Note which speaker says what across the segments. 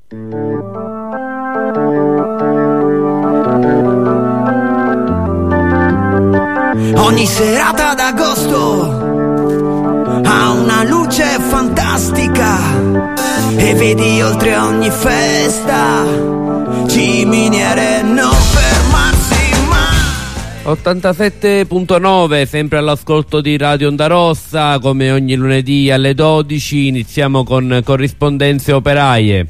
Speaker 1: Ogni serata d'agosto ha una luce fantastica e vedi oltre ogni festa ciminiere non fermarsi mai.
Speaker 2: 87.9, sempre all'ascolto di Radio Onda Rossa, come ogni lunedì alle 12 iniziamo con corrispondenze operaie.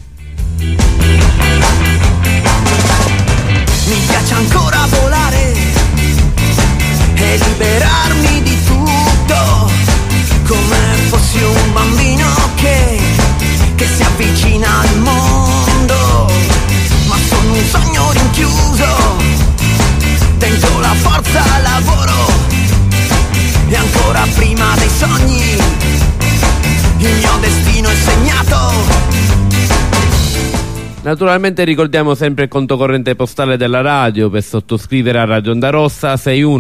Speaker 1: Mi piace ancora volare e liberarmi di tutto, come fossi un bambino che si avvicina al mondo, ma sono un sogno rinchiuso dentro la forza lavoro, e ancora prima dei sogni il mio destino è segnato.
Speaker 2: Naturalmente ricordiamo sempre il conto corrente postale della radio per sottoscrivere a Radio Onda Rossa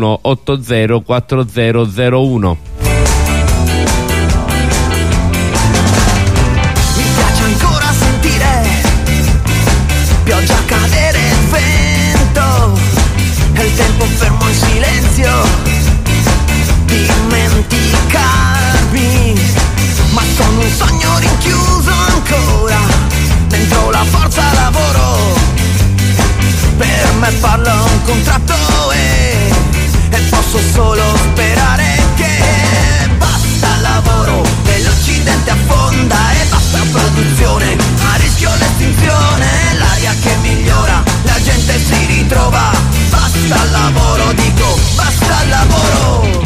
Speaker 2: 61804001.
Speaker 1: Mi piace ancora sentire pioggia cadere e il vento e il tempo fermo in silenzio, dimenticarmi, ma sono un sogno rinchiuso ancora dentro la forza lavoro. Per me parla un contratto e posso solo sperare che basta lavoro e l'Occidente affonda e basta produzione, a rischio l'estinzione, l'aria che migliora, la gente si ritrova, basta lavoro, dico basta lavoro.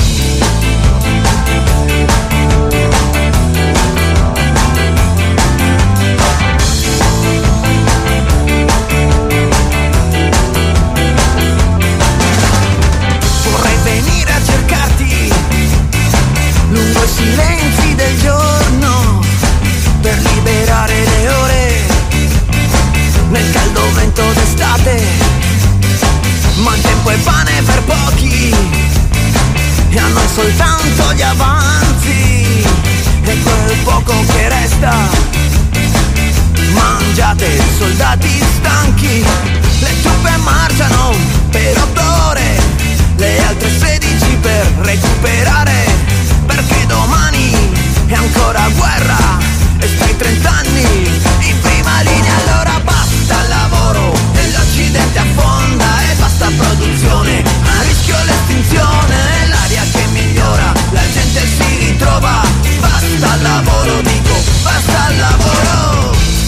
Speaker 1: Lungo i silenzi del giorno per liberare le ore nel caldo vento d'estate, ma il tempo è pane per pochi e a noi soltanto gli avanzi e quel poco che resta. Mangiate soldati stanchi, le truppe marciano per 8 ore, le altre 16 per recuperare, perché domani è ancora guerra e stai 30 anni in prima linea. Allora basta lavoro e l'Occidente affonda e basta produzione, a rischio l'estinzione, l'aria che migliora, la gente si ritrova, basta lavoro, dico basta lavoro.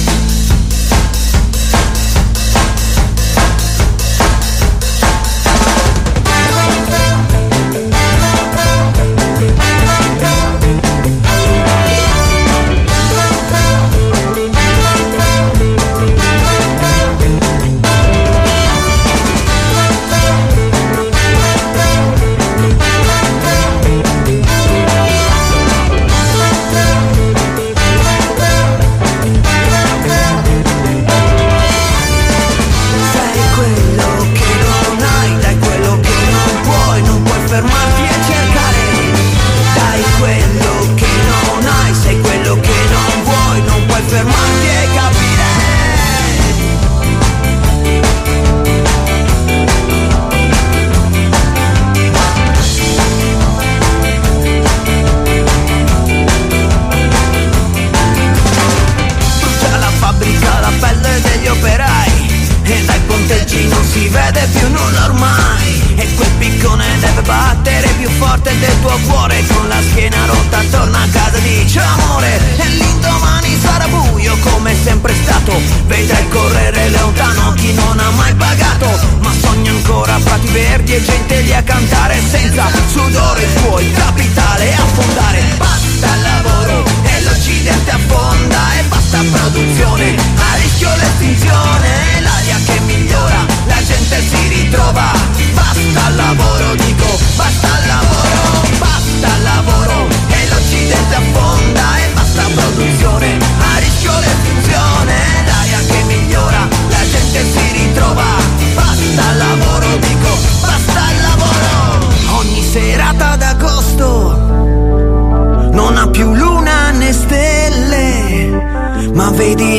Speaker 1: Non si vede più nulla ormai e quel piccone deve battere più forte del tuo cuore, con la schiena rotta torna a casa, dice amore, e l'indomani sarà buio come è sempre stato, vedrai correre lontano chi non ha mai pagato, ma sogna ancora prati verdi e gente lì a cantare, senza sudore puoi capitale affondare. Basta lavoro e l'Occidente affonda e basta produzione, a rischio l'estinzione, l'aria che migliora, la gente si ritrova, basta lavoro, dico basta lavoro, basta lavoro e l'Occidente affonda e basta produzione, a rischio l'estinzione, l'aria che migliora, la gente si ritrova, basta lavoro, dico basta lavoro. Ogni serata d'agosto non ha più luna né stelle, ma vedi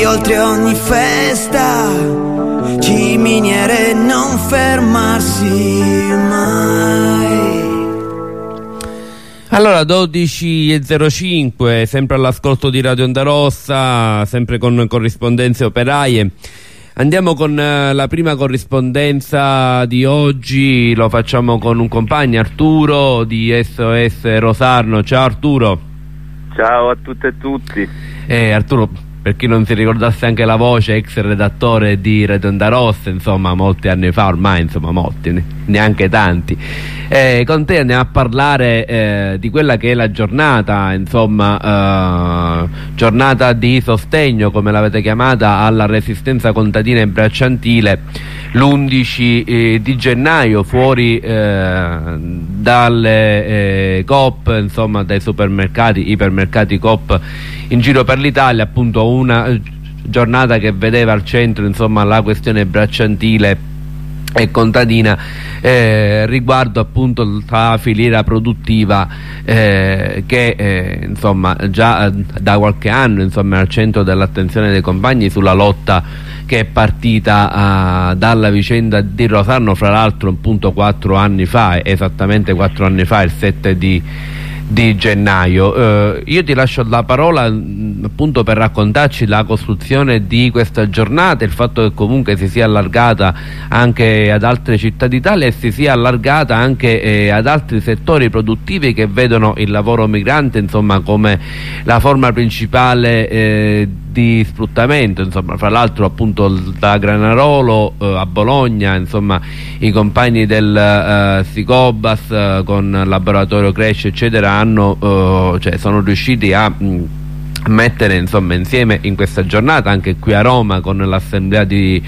Speaker 1: oltre ogni festa, ciminiere non fermarsi mai.
Speaker 2: Allora 12:05, sempre all'ascolto di Radio Onda Rossa, sempre con corrispondenze operaie. Andiamo con la prima corrispondenza di oggi, lo facciamo con un compagno, Arturo di SOS Rosarno. Ciao Arturo.
Speaker 3: Ciao a tutte e tutti.
Speaker 2: Arturo, per chi non si ricordasse anche la voce, ex redattore di Radio Onda Rossa, insomma molti anni fa ormai, insomma molti, neanche tanti. Con te andiamo a parlare di quella che è la giornata, insomma giornata di sostegno, come l'avete chiamata, alla resistenza contadina e bracciantile, l'11 di gennaio fuori dalle Coop, insomma dai supermercati, ipermercati Coop in giro per l'Italia. Appunto una giornata che vedeva al centro, insomma, la questione bracciantile e contadina riguardo appunto la filiera produttiva che insomma già da qualche anno, insomma, è al centro dell'attenzione dei compagni sulla lotta che è partita dalla vicenda di Rosarno, fra l'altro appunto 4 anni fa, esattamente 4 anni fa, il 7 di gennaio. Io ti lascio la parola appunto per raccontarci la costruzione di questa giornata, il fatto che comunque si sia allargata anche ad altre città d'Italia e si sia allargata anche ad altri settori produttivi che vedono il lavoro migrante, insomma, come la forma principale di sfruttamento. Insomma, fra l'altro appunto da Granarolo a Bologna, insomma, i compagni del Sicobas con Laboratorio Cresce eccetera sono riusciti a mettere, insomma, insieme in questa giornata, anche qui a Roma con l'assemblea di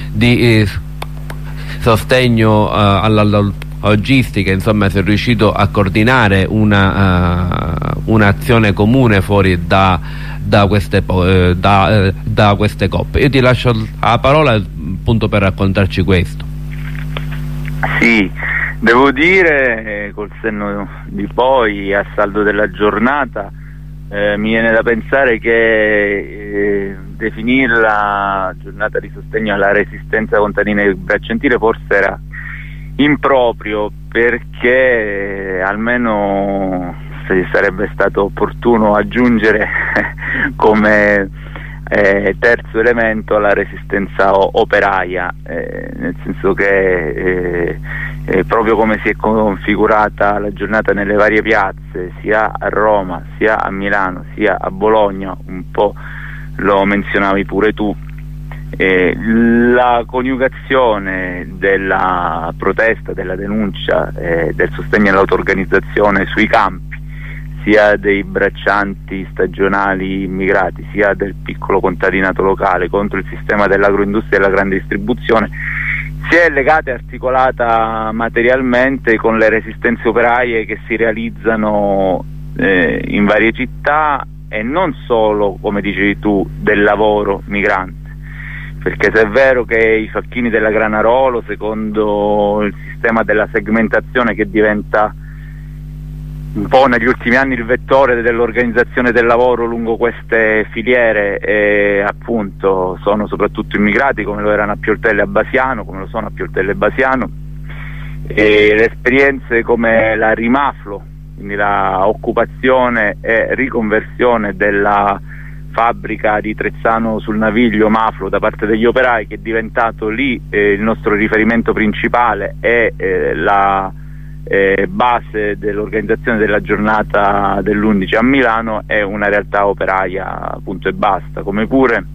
Speaker 2: sostegno alla logistica, insomma, si è riuscito a coordinare un'azione comune fuori da queste coppe. Io ti lascio la parola appunto per raccontarci questo.
Speaker 3: Sì, devo dire, col senno di poi, a saldo della giornata, mi viene da pensare che definirla giornata di sostegno alla resistenza contadina e bracciantile forse era improprio, perché almeno sarebbe stato opportuno aggiungere come terzo elemento la resistenza operaia, nel senso che proprio come si è configurata la giornata nelle varie piazze, sia a Roma, sia a Milano, sia a Bologna, un po' lo menzionavi pure tu, la coniugazione della protesta, della denuncia, del sostegno all'auto-organizzazione sui campi, sia dei braccianti stagionali immigrati, sia del piccolo contadinato locale contro il sistema dell'agroindustria e della grande distribuzione, si è legata e articolata materialmente con le resistenze operaie che si realizzano in varie città, e non solo, come dicevi tu, del lavoro migrante. Perché se è vero che i facchini della Granarolo, secondo il sistema della segmentazione che diventa un po' negli ultimi anni il vettore dell'organizzazione del lavoro lungo queste filiere, appunto sono soprattutto immigrati, come lo erano a Pioltello e a Basiano, come lo sono a Pioltello e Basiano, e le esperienze come la Rimaflo, quindi la occupazione e riconversione della fabbrica di Trezzano sul Naviglio Maflo da parte degli operai, che è diventato lì il nostro riferimento principale e la base dell'organizzazione della giornata dell'11 a Milano, è una realtà operaia, punto e basta. Come pure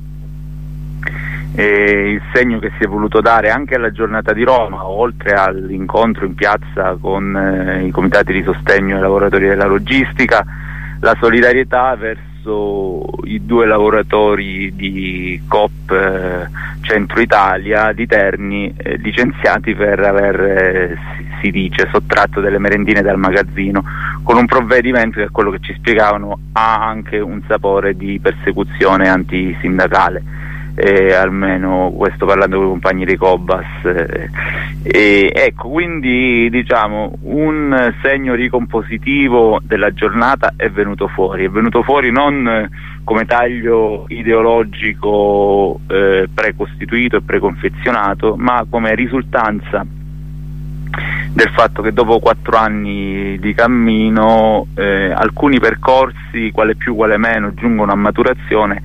Speaker 3: il segno che si è voluto dare anche alla giornata di Roma, oltre all'incontro in piazza con i comitati di sostegno ai lavoratori della logistica, la solidarietà verso i 2 lavoratori di Coop Centro Italia di Terni, licenziati per aver, si dice, sottratto delle merendine dal magazzino, con un provvedimento che, è quello che ci spiegavano, ha anche un sapore di persecuzione antisindacale. almeno questo parlando con i compagni di Cobas. Ecco, quindi diciamo un segno ricompositivo della giornata è venuto fuori non come taglio ideologico precostituito e preconfezionato, ma come risultanza del fatto che dopo 4 anni di cammino alcuni percorsi, quale più quale meno, giungono a maturazione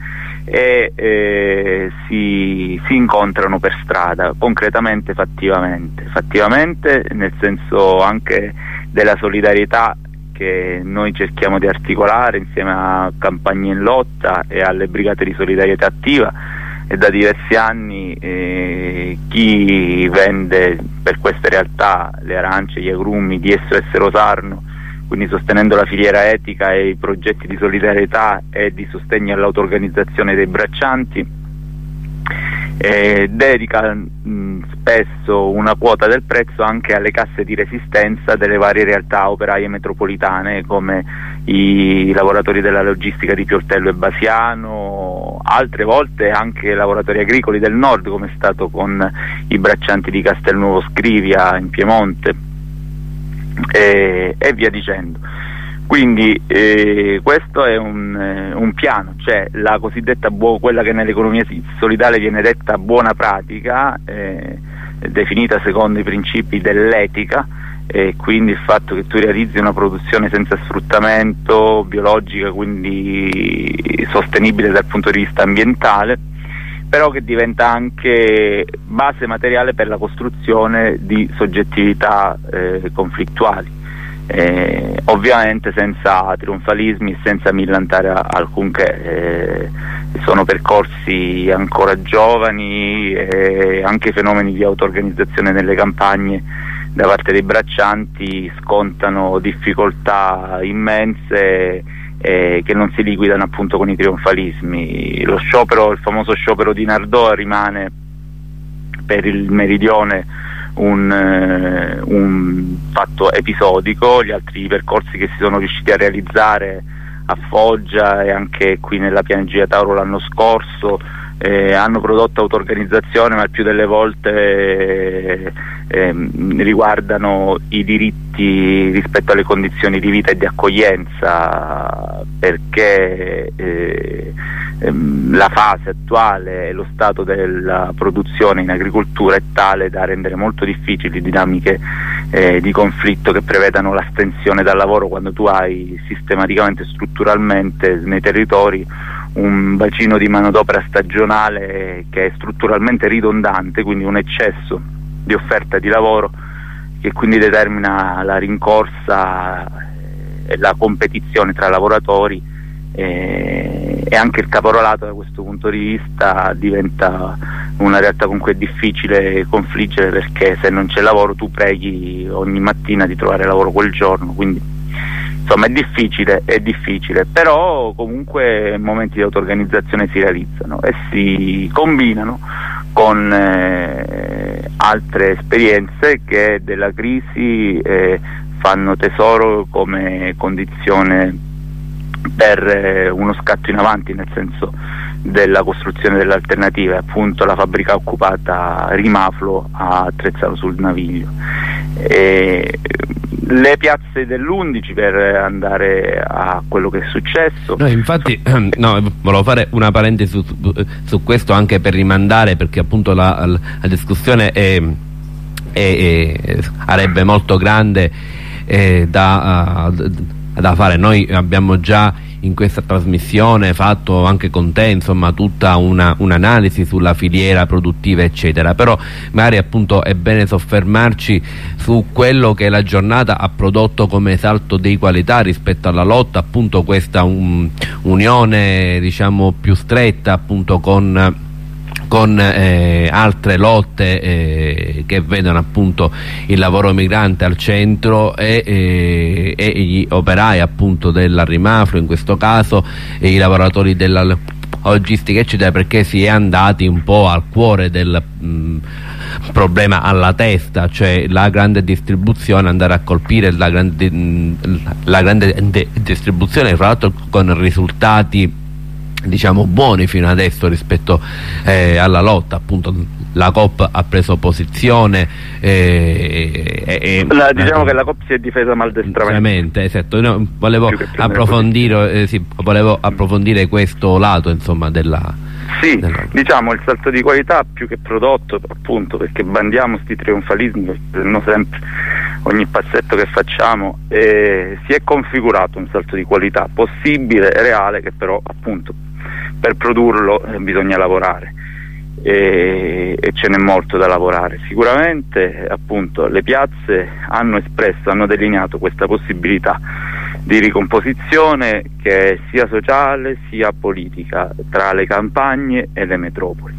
Speaker 3: e si incontrano per strada, concretamente, fattivamente, nel senso anche della solidarietà che noi cerchiamo di articolare insieme a Campagne in Lotta e alle brigate di solidarietà attiva, e da diversi anni chi vende per queste realtà le arance, gli agrumi di SOS Rosarno, quindi sostenendo la filiera etica e i progetti di solidarietà e di sostegno all'auto-organizzazione dei braccianti, dedica spesso una quota del prezzo anche alle casse di resistenza delle varie realtà operaie metropolitane, come i lavoratori della logistica di Pioltello e Basiano, altre volte anche lavoratori agricoli del nord, come è stato con i braccianti di Castelnuovo Scrivia in Piemonte, e via dicendo. Quindi questo è un piano, cioè la cosiddetta quella che nell'economia solidale viene detta buona pratica, definita secondo i principi dell'etica, e quindi il fatto che tu realizzi una produzione senza sfruttamento, biologica, quindi sostenibile dal punto di vista ambientale, però che diventa anche base materiale per la costruzione di soggettività conflittuali. Ovviamente senza trionfalismi e senza millantare alcunché. Sono percorsi ancora giovani e anche i fenomeni di auto-organizzazione nelle campagne da parte dei braccianti scontano difficoltà immense che non si liquidano appunto con i trionfalismi. Lo sciopero, il famoso sciopero di Nardò, rimane per il meridione un fatto episodico. Gli altri percorsi che si sono riusciti a realizzare a Foggia e anche qui nella Pianeggia Tauro l'anno scorso hanno prodotto auto-organizzazione, ma il più delle volte riguardano i diritti rispetto alle condizioni di vita e di accoglienza, perché la fase attuale e lo stato della produzione in agricoltura è tale da rendere molto difficili dinamiche di conflitto che prevedano l'astensione dal lavoro, quando tu hai sistematicamente, strutturalmente nei territori un bacino di manodopera stagionale che è strutturalmente ridondante, quindi un eccesso di offerta di lavoro che quindi determina la rincorsa e la competizione tra lavoratori, e anche il caporalato da questo punto di vista diventa una realtà con cui è difficile confliggere, perché se non c'è lavoro tu preghi ogni mattina di trovare lavoro quel giorno, quindi insomma è difficile, però comunque momenti di auto-organizzazione si realizzano e si combinano con altre esperienze che della crisi fanno tesoro come condizione per uno scatto in avanti, nel senso della costruzione delle alternative. Appunto la fabbrica occupata Rimaflo a Trezzano sul Naviglio, le piazze dell'11, per andare a quello che è successo.
Speaker 2: No, infatti volevo fare una parentesi su questo, anche per rimandare, perché appunto la discussione sarebbe molto grande da fare. Noi abbiamo già in questa trasmissione fatto anche con te insomma tutta un'analisi sulla filiera produttiva eccetera, però magari appunto è bene soffermarci su quello che la giornata ha prodotto come salto di qualità rispetto alla lotta, appunto questa unione diciamo più stretta appunto con altre lotte che vedono appunto il lavoro migrante al centro e gli operai appunto della Rimaflo in questo caso, e i lavoratori della logistica eccetera, perché si è andati un po' al cuore del problema, alla testa, cioè la grande distribuzione, andare a colpire la grande distribuzione, tra l'altro con risultati diciamo buoni fino adesso rispetto alla lotta. Appunto la Coop ha preso posizione
Speaker 3: diciamo che la Coop si è difesa maldestramente.
Speaker 2: Esatto. No, volevo approfondire questo lato, insomma,
Speaker 3: diciamo il salto di qualità più che prodotto, appunto, perché bandiamo sti trionfalismi, no, sempre ogni passetto che facciamo, si è configurato un salto di qualità possibile, reale, che però appunto per produrlo bisogna lavorare e ce n'è molto da lavorare. Sicuramente appunto le piazze hanno delineato questa possibilità di ricomposizione che è sia sociale sia politica tra le campagne e le metropoli.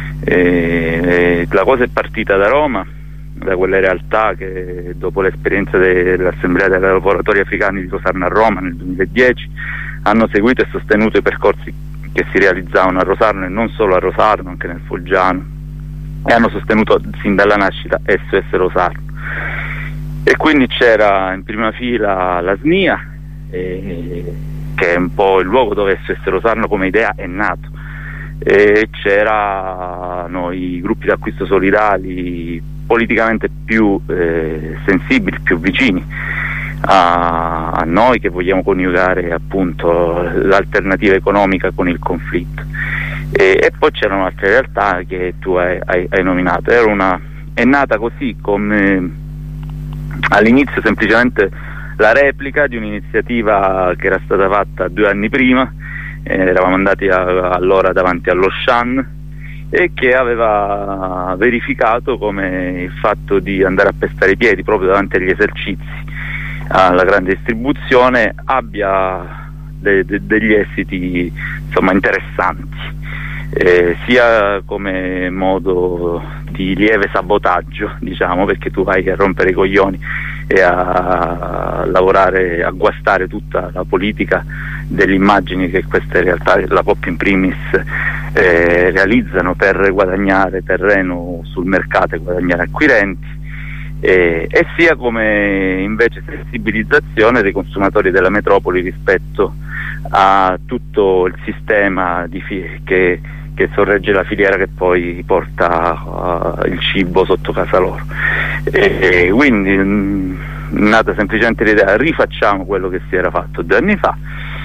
Speaker 3: La cosa è partita da Roma, da quelle realtà che dopo l'esperienza dell'Assemblea dei lavoratori africani di Rosarno a Roma nel 2010 hanno seguito e sostenuto i percorsi che si realizzavano a Rosarno, e non solo a Rosarno, anche nel Foggiano, e hanno sostenuto sin dalla nascita SOS Rosarno. E quindi c'era in prima fila la SNIA, che è un po' il luogo dove SOS Rosarno come idea è nato, e c'erano i gruppi d'acquisto solidali politicamente più sensibili, più vicini a noi, che vogliamo coniugare appunto l'alternativa economica con il conflitto, e poi c'erano altre realtà che tu hai nominato. È nata così, come all'inizio semplicemente la replica di un'iniziativa che era stata fatta 2 anni prima. Eravamo andati allora davanti allo Shan, e che aveva verificato come il fatto di andare a pestare i piedi proprio davanti agli esercizi alla grande distribuzione abbia degli esiti, insomma, interessanti, sia come modo di lieve sabotaggio, diciamo, perché tu vai a rompere i coglioni e a lavorare, a guastare tutta la politica delle immagini che queste realtà, la Coop in primis, realizzano per guadagnare terreno sul mercato e guadagnare acquirenti, e sia come invece sensibilizzazione dei consumatori della metropoli rispetto a tutto il sistema che sorregge la filiera che poi porta il cibo sotto casa loro. E quindi nata semplicemente l'idea: rifacciamo quello che si era fatto 2 anni fa,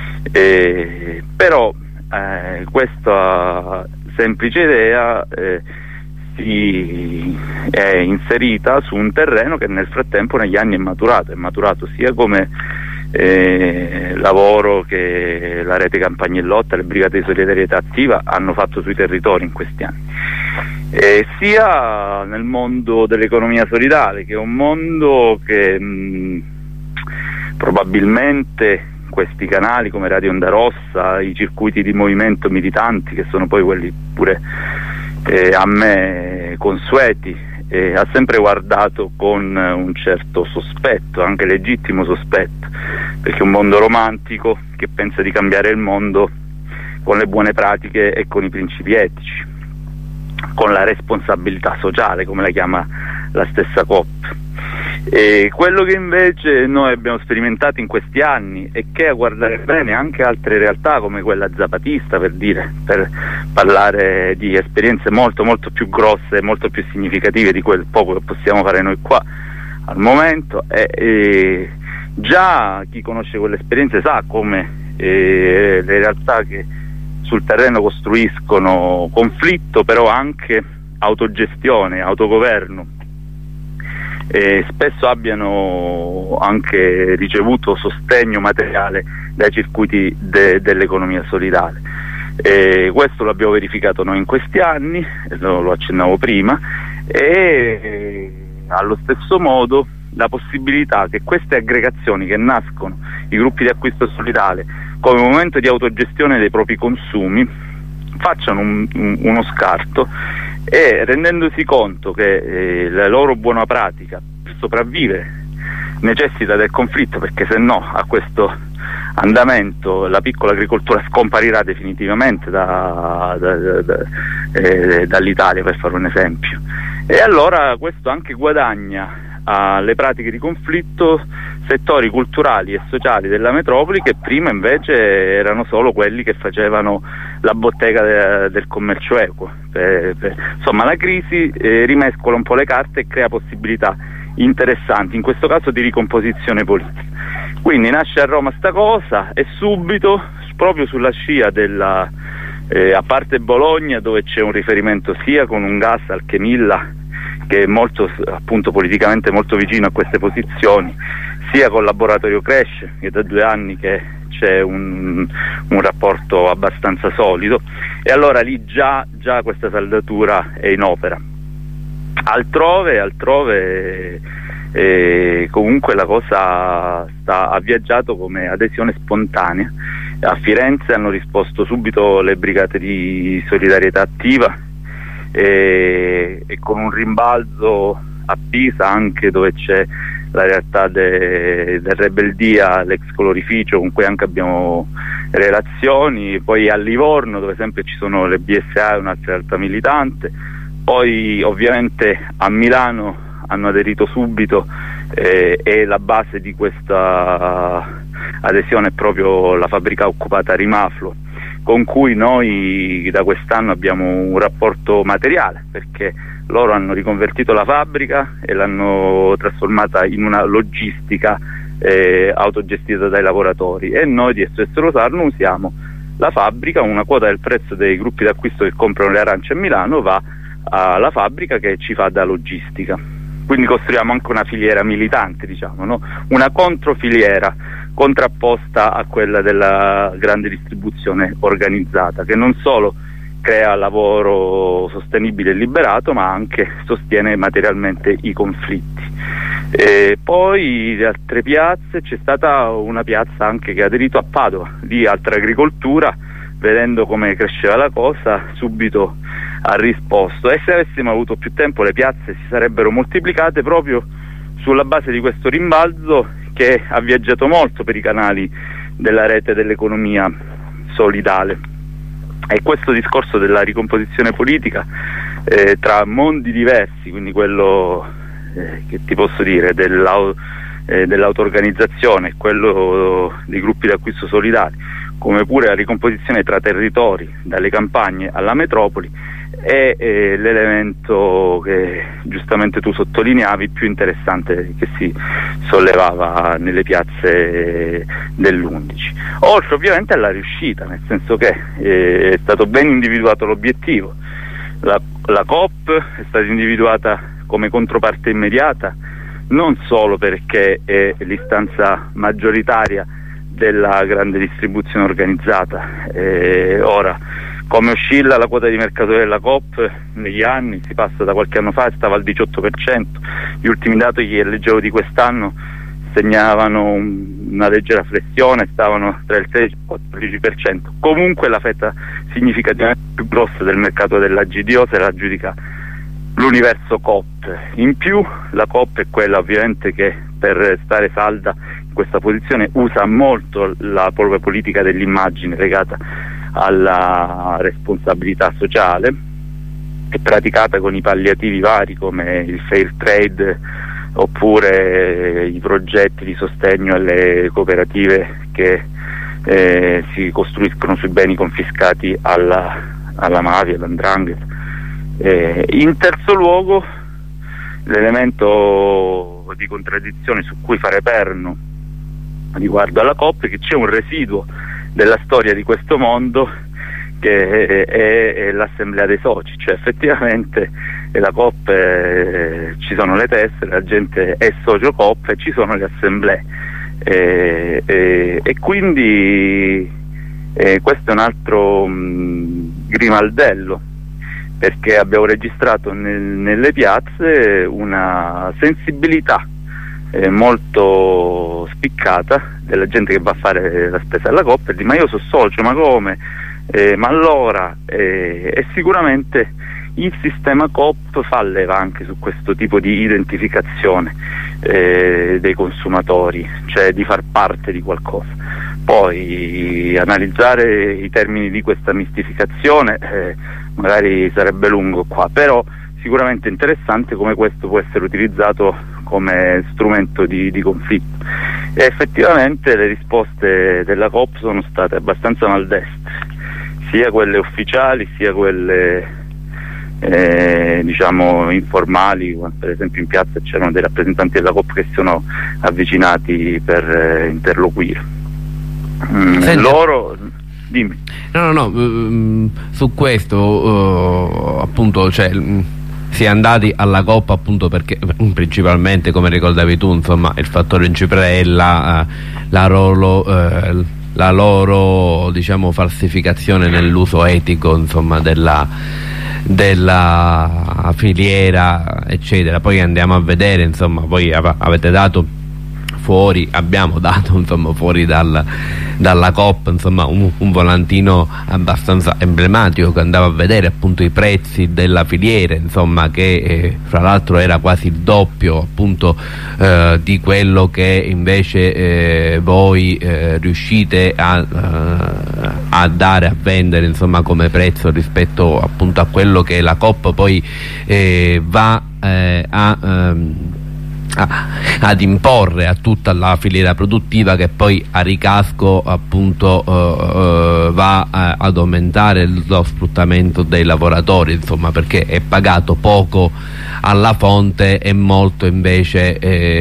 Speaker 3: però questa semplice idea si è inserita su un terreno che nel frattempo negli anni è maturato sia come lavoro che la rete Campagna in Lotta, le brigate di solidarietà attiva hanno fatto sui territori in questi anni, sia nel mondo dell'economia solidale, che è un mondo che probabilmente questi canali come Radio Onda Rossa, i circuiti di movimento militanti, che sono poi quelli pure a me consueti, ha sempre guardato con un certo sospetto, anche legittimo sospetto, perché è un mondo romantico che pensa di cambiare il mondo con le buone pratiche e con i principi etici, con la responsabilità sociale, come la chiama la stessa Coop. E quello che invece noi abbiamo sperimentato in questi anni, e che, a guardare bene, anche altre realtà come quella zapatista, per parlare di esperienze molto molto più grosse e molto più significative di quel poco che possiamo fare noi qua al momento, già chi conosce quelle esperienze sa come le realtà che sul terreno costruiscono conflitto, però anche autogestione, autogoverno, spesso abbiano anche ricevuto sostegno materiale dai circuiti dell'economia solidale. Questo l'abbiamo verificato noi in questi anni, lo accennavo prima, e allo stesso modo la possibilità che queste aggregazioni che nascono, i gruppi di acquisto solidale, come momento di autogestione dei propri consumi, facciano uno scarto, e rendendosi conto che la loro buona pratica per sopravvivere necessita del conflitto, perché se no a questo andamento la piccola agricoltura scomparirà definitivamente dall'Italia, per fare un esempio. E allora questo anche guadagna alle pratiche di conflitto settori culturali e sociali della metropoli che prima invece erano solo quelli che facevano la bottega del commercio equo. Insomma, la crisi rimescola un po' le carte e crea possibilità interessanti, in questo caso di ricomposizione politica. Quindi nasce a Roma sta cosa e subito, proprio sulla scia della a parte Bologna, dove c'è un riferimento sia con un gas al Chemilla, che è molto, appunto, politicamente molto vicino a queste posizioni, sia col laboratorio Cresce, che da 2 anni che c'è un rapporto abbastanza solido, e allora lì già questa saldatura è in opera. Altrove comunque la cosa ha viaggiato come adesione spontanea. A Firenze hanno risposto subito le brigate di solidarietà attiva, e con un rimbalzo a Pisa, anche dove c'è la realtà del Rebeldia, l'ex colorificio, con cui anche abbiamo relazioni, poi a Livorno, dove sempre ci sono le BSA, un'altra realtà militante, poi ovviamente a Milano hanno aderito subito, e la base di questa adesione è proprio la fabbrica occupata Rimaflo, con cui noi da quest'anno abbiamo un rapporto materiale, perché loro hanno riconvertito la fabbrica e l'hanno trasformata in una logistica autogestita dai lavoratori, e noi di SOS Rosarno usiamo la fabbrica. Una quota del prezzo dei gruppi d'acquisto che comprano le arance a Milano va alla fabbrica che ci fa da logistica. Quindi costruiamo anche una filiera militante, diciamo, no? Una controfiliera contrapposta a quella della grande distribuzione organizzata, che non solo crea lavoro sostenibile e liberato, ma anche sostiene materialmente i conflitti. Poi le altre piazze, c'è stata una piazza anche che ha aderito a Padova, di altra agricoltura, vedendo come cresceva la cosa, subito ha risposto, e se avessimo avuto più tempo le piazze si sarebbero moltiplicate proprio sulla base di questo rimbalzo che ha viaggiato molto per i canali della rete dell'economia solidale. E questo discorso della ricomposizione politica tra mondi diversi, quindi quello che ti posso dire dell'auto-organizzazione, quello dei gruppi d'acquisto solidali, come pure la ricomposizione tra territori, dalle campagne alla metropoli, è l'elemento che giustamente tu sottolineavi più interessante che si sollevava nelle piazze dell'11. Oltre ovviamente alla riuscita, nel senso che è stato ben individuato l'obiettivo. La Coop è stata individuata come controparte immediata, non solo perché è l'istanza maggioritaria della grande distribuzione organizzata. Ora, come oscilla la quota di mercato della Coop negli anni, si passa da qualche anno fa, stava al 18%, gli ultimi dati che leggevo di quest'anno segnavano una leggera flessione, stavano tra il 16 e il 14%. Comunque la fetta significativamente più grossa del mercato della GDO se la aggiudica l'universo Coop. In più la Coop è quella ovviamente che per stare salda in questa posizione usa molto la propria politica dell'immagine legata alla responsabilità sociale, è praticata con i palliativi vari come il fair trade oppure i progetti di sostegno alle cooperative che si costruiscono sui beni confiscati alla mafia, all''ndrangheta. In terzo luogo, l'elemento di contraddizione su cui fare perno riguardo alla Coop è che c'è un residuo della storia di questo mondo che è l'assemblea dei soci, cioè effettivamente la Coop ci sono le tessere, la gente è socio Coop e ci sono le assemblee, e quindi questo è un altro grimaldello, perché abbiamo registrato nelle piazze una sensibilità molto spiccata della gente che va a fare la spesa alla Coop e dice: ma io sono socio, ma come? Ma allora e sicuramente il sistema Coop fa leva anche su questo tipo di identificazione dei consumatori, cioè di far parte di qualcosa. Poi analizzare i termini di questa mistificazione magari sarebbe lungo qua, però sicuramente interessante come questo può essere utilizzato come strumento di conflitto. E effettivamente le risposte della Coop sono state abbastanza maldestre, sia quelle ufficiali sia quelle diciamo informali. Per esempio in piazza c'erano dei rappresentanti della Coop che si sono avvicinati per interloquire. Loro, dimmi.
Speaker 2: No, su questo appunto, cioè, si è andati alla Coop appunto perché principalmente, come ricordavi tu, insomma, il fattore Ciprella, la loro diciamo falsificazione nell'uso etico, insomma, della filiera, eccetera. Poi andiamo a vedere, insomma, voi avete dato fuori, abbiamo dato, insomma, fuori dalla Coop, insomma, un volantino abbastanza emblematico che andava a vedere appunto i prezzi della filiera, insomma, che fra l'altro era quasi il doppio appunto di quello che invece voi riuscite a dare, a vendere, insomma, come prezzo rispetto appunto a quello che la Coop poi va ad imporre a tutta la filiera produttiva, che poi a ricasco appunto va ad aumentare lo sfruttamento dei lavoratori, insomma, perché è pagato poco alla fonte e molto invece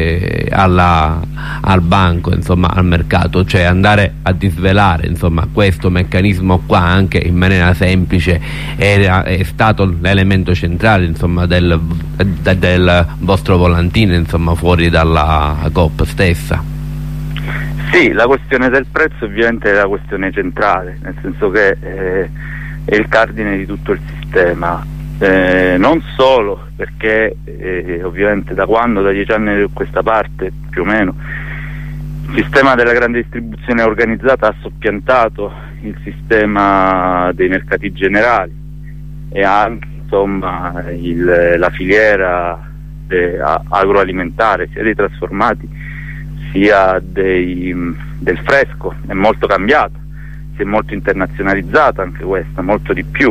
Speaker 2: al banco, insomma, al mercato. Cioè andare a disvelare, insomma, questo meccanismo qua anche in maniera semplice è stato l'elemento centrale, insomma, del vostro volantino, insomma, fuori dalla Coop stessa.
Speaker 3: Sì, la questione del prezzo ovviamente è la questione centrale, nel senso che è il cardine di tutto il sistema. Non solo perché ovviamente da 10 anni a questa parte più o meno il sistema della grande distribuzione organizzata ha soppiantato il sistema dei mercati generali, e anche, insomma, la filiera agroalimentare, sia dei trasformati sia del fresco, è molto cambiata, si è molto internazionalizzata anche questa, molto di più.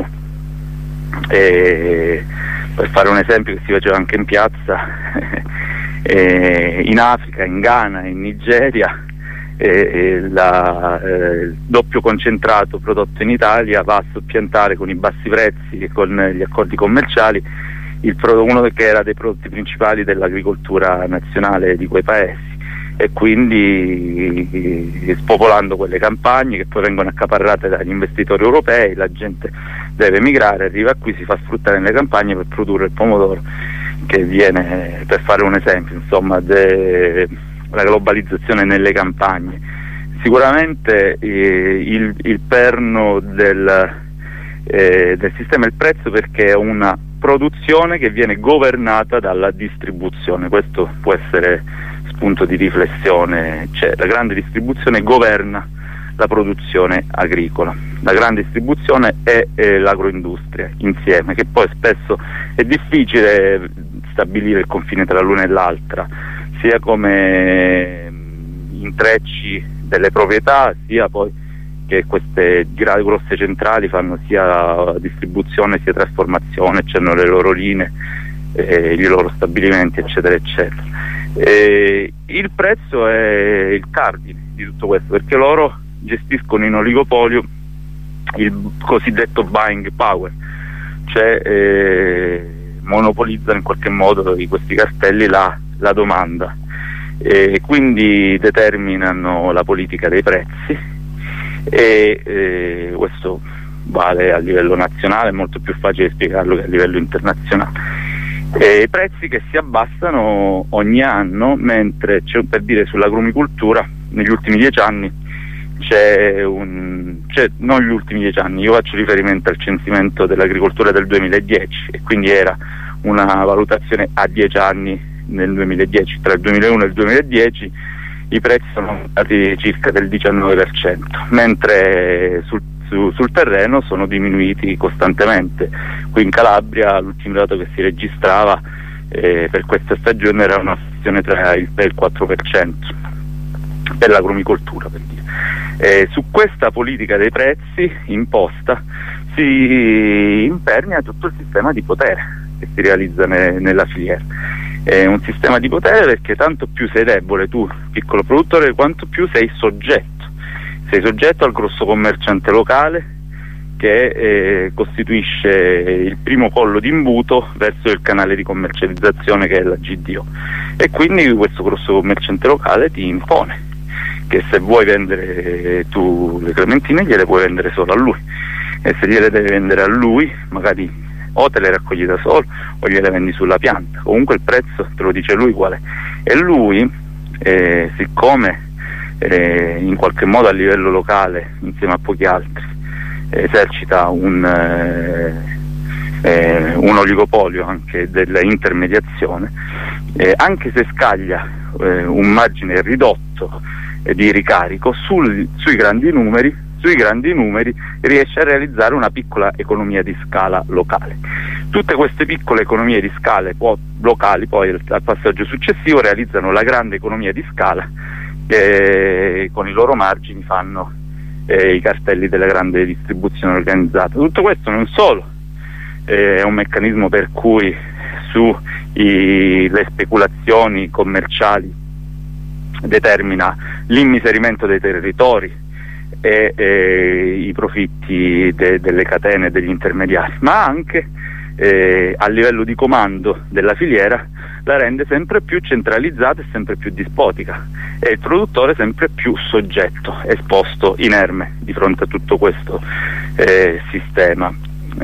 Speaker 3: E per fare un esempio che si faceva anche in piazza, in Africa, in Ghana, in Nigeria, il doppio concentrato prodotto in Italia va a soppiantare con i bassi prezzi e con gli accordi commerciali uno che era dei prodotti principali dell'agricoltura nazionale di quei paesi, e quindi spopolando quelle campagne che poi vengono accaparrate dagli investitori europei. La gente deve emigrare, arriva qui, si fa sfruttare nelle campagne per produrre il pomodoro, che viene, per fare un esempio, insomma, la globalizzazione nelle campagne. Sicuramente il perno del sistema è il prezzo, perché è una produzione che viene governata dalla distribuzione. Questo può essere spunto di riflessione. Cioè, la grande distribuzione governa la produzione agricola, la grande distribuzione e l'agroindustria insieme, che poi spesso è difficile stabilire il confine tra l'una e l'altra, sia come intrecci delle proprietà, sia poi che queste grosse centrali fanno sia distribuzione sia trasformazione, c'hanno le loro linee, i loro stabilimenti, eccetera eccetera. Il prezzo è il cardine di tutto questo, perché loro gestiscono in oligopolio il cosiddetto buying power, cioè monopolizzano in qualche modo di questi castelli la domanda, e quindi determinano la politica dei prezzi, e questo vale a livello nazionale, è molto più facile spiegarlo che a livello internazionale. I prezzi che si abbassano ogni anno, mentre per dire sull'agrumicoltura negli ultimi 10 anni non gli ultimi 10 anni, io faccio riferimento al censimento dell'agricoltura del 2010, e quindi era una valutazione a 10 anni. Nel 2010, tra il 2001 e il 2010, i prezzi sono aumentati circa del 19%, mentre sul terreno sono diminuiti costantemente. Qui in Calabria l'ultimo dato che si registrava per questa stagione era una flessione tra il 3 e il 4% per l'agrumicoltura, per dire. Su questa politica dei prezzi imposta si impernia tutto il sistema di potere che si realizza nella filiera, È un sistema di potere perché tanto più sei debole tu, piccolo produttore, quanto più sei soggetto al grosso commerciante locale, che costituisce il primo collo d'imbuto verso il canale di commercializzazione che è la GDO, e quindi questo grosso commerciante locale ti impone che se vuoi vendere tu le clementine gliele puoi vendere solo a lui, e se gliele devi vendere a lui magari o te le raccogli da solo o gliele vendi sulla pianta, comunque il prezzo te lo dice lui qual è, e lui siccome in qualche modo a livello locale insieme a pochi altri esercita un oligopolio anche dell'intermediazione, anche se scaglia un margine ridotto di ricarico sui grandi numeri riesce a realizzare una piccola economia di scala locale. Tutte queste piccole economie di scala locali poi al passaggio successivo realizzano la grande economia di scala che con i loro margini fanno i cartelli della grande distribuzione organizzata. Tutto questo non solo è un meccanismo per cui le speculazioni commerciali determina l'immiserimento dei territori e i profitti delle catene e degli intermediari, ma anche a livello di comando della filiera la rende sempre più centralizzata e sempre più dispotica, e il produttore sempre più soggetto, esposto, inerme di fronte a tutto questo sistema.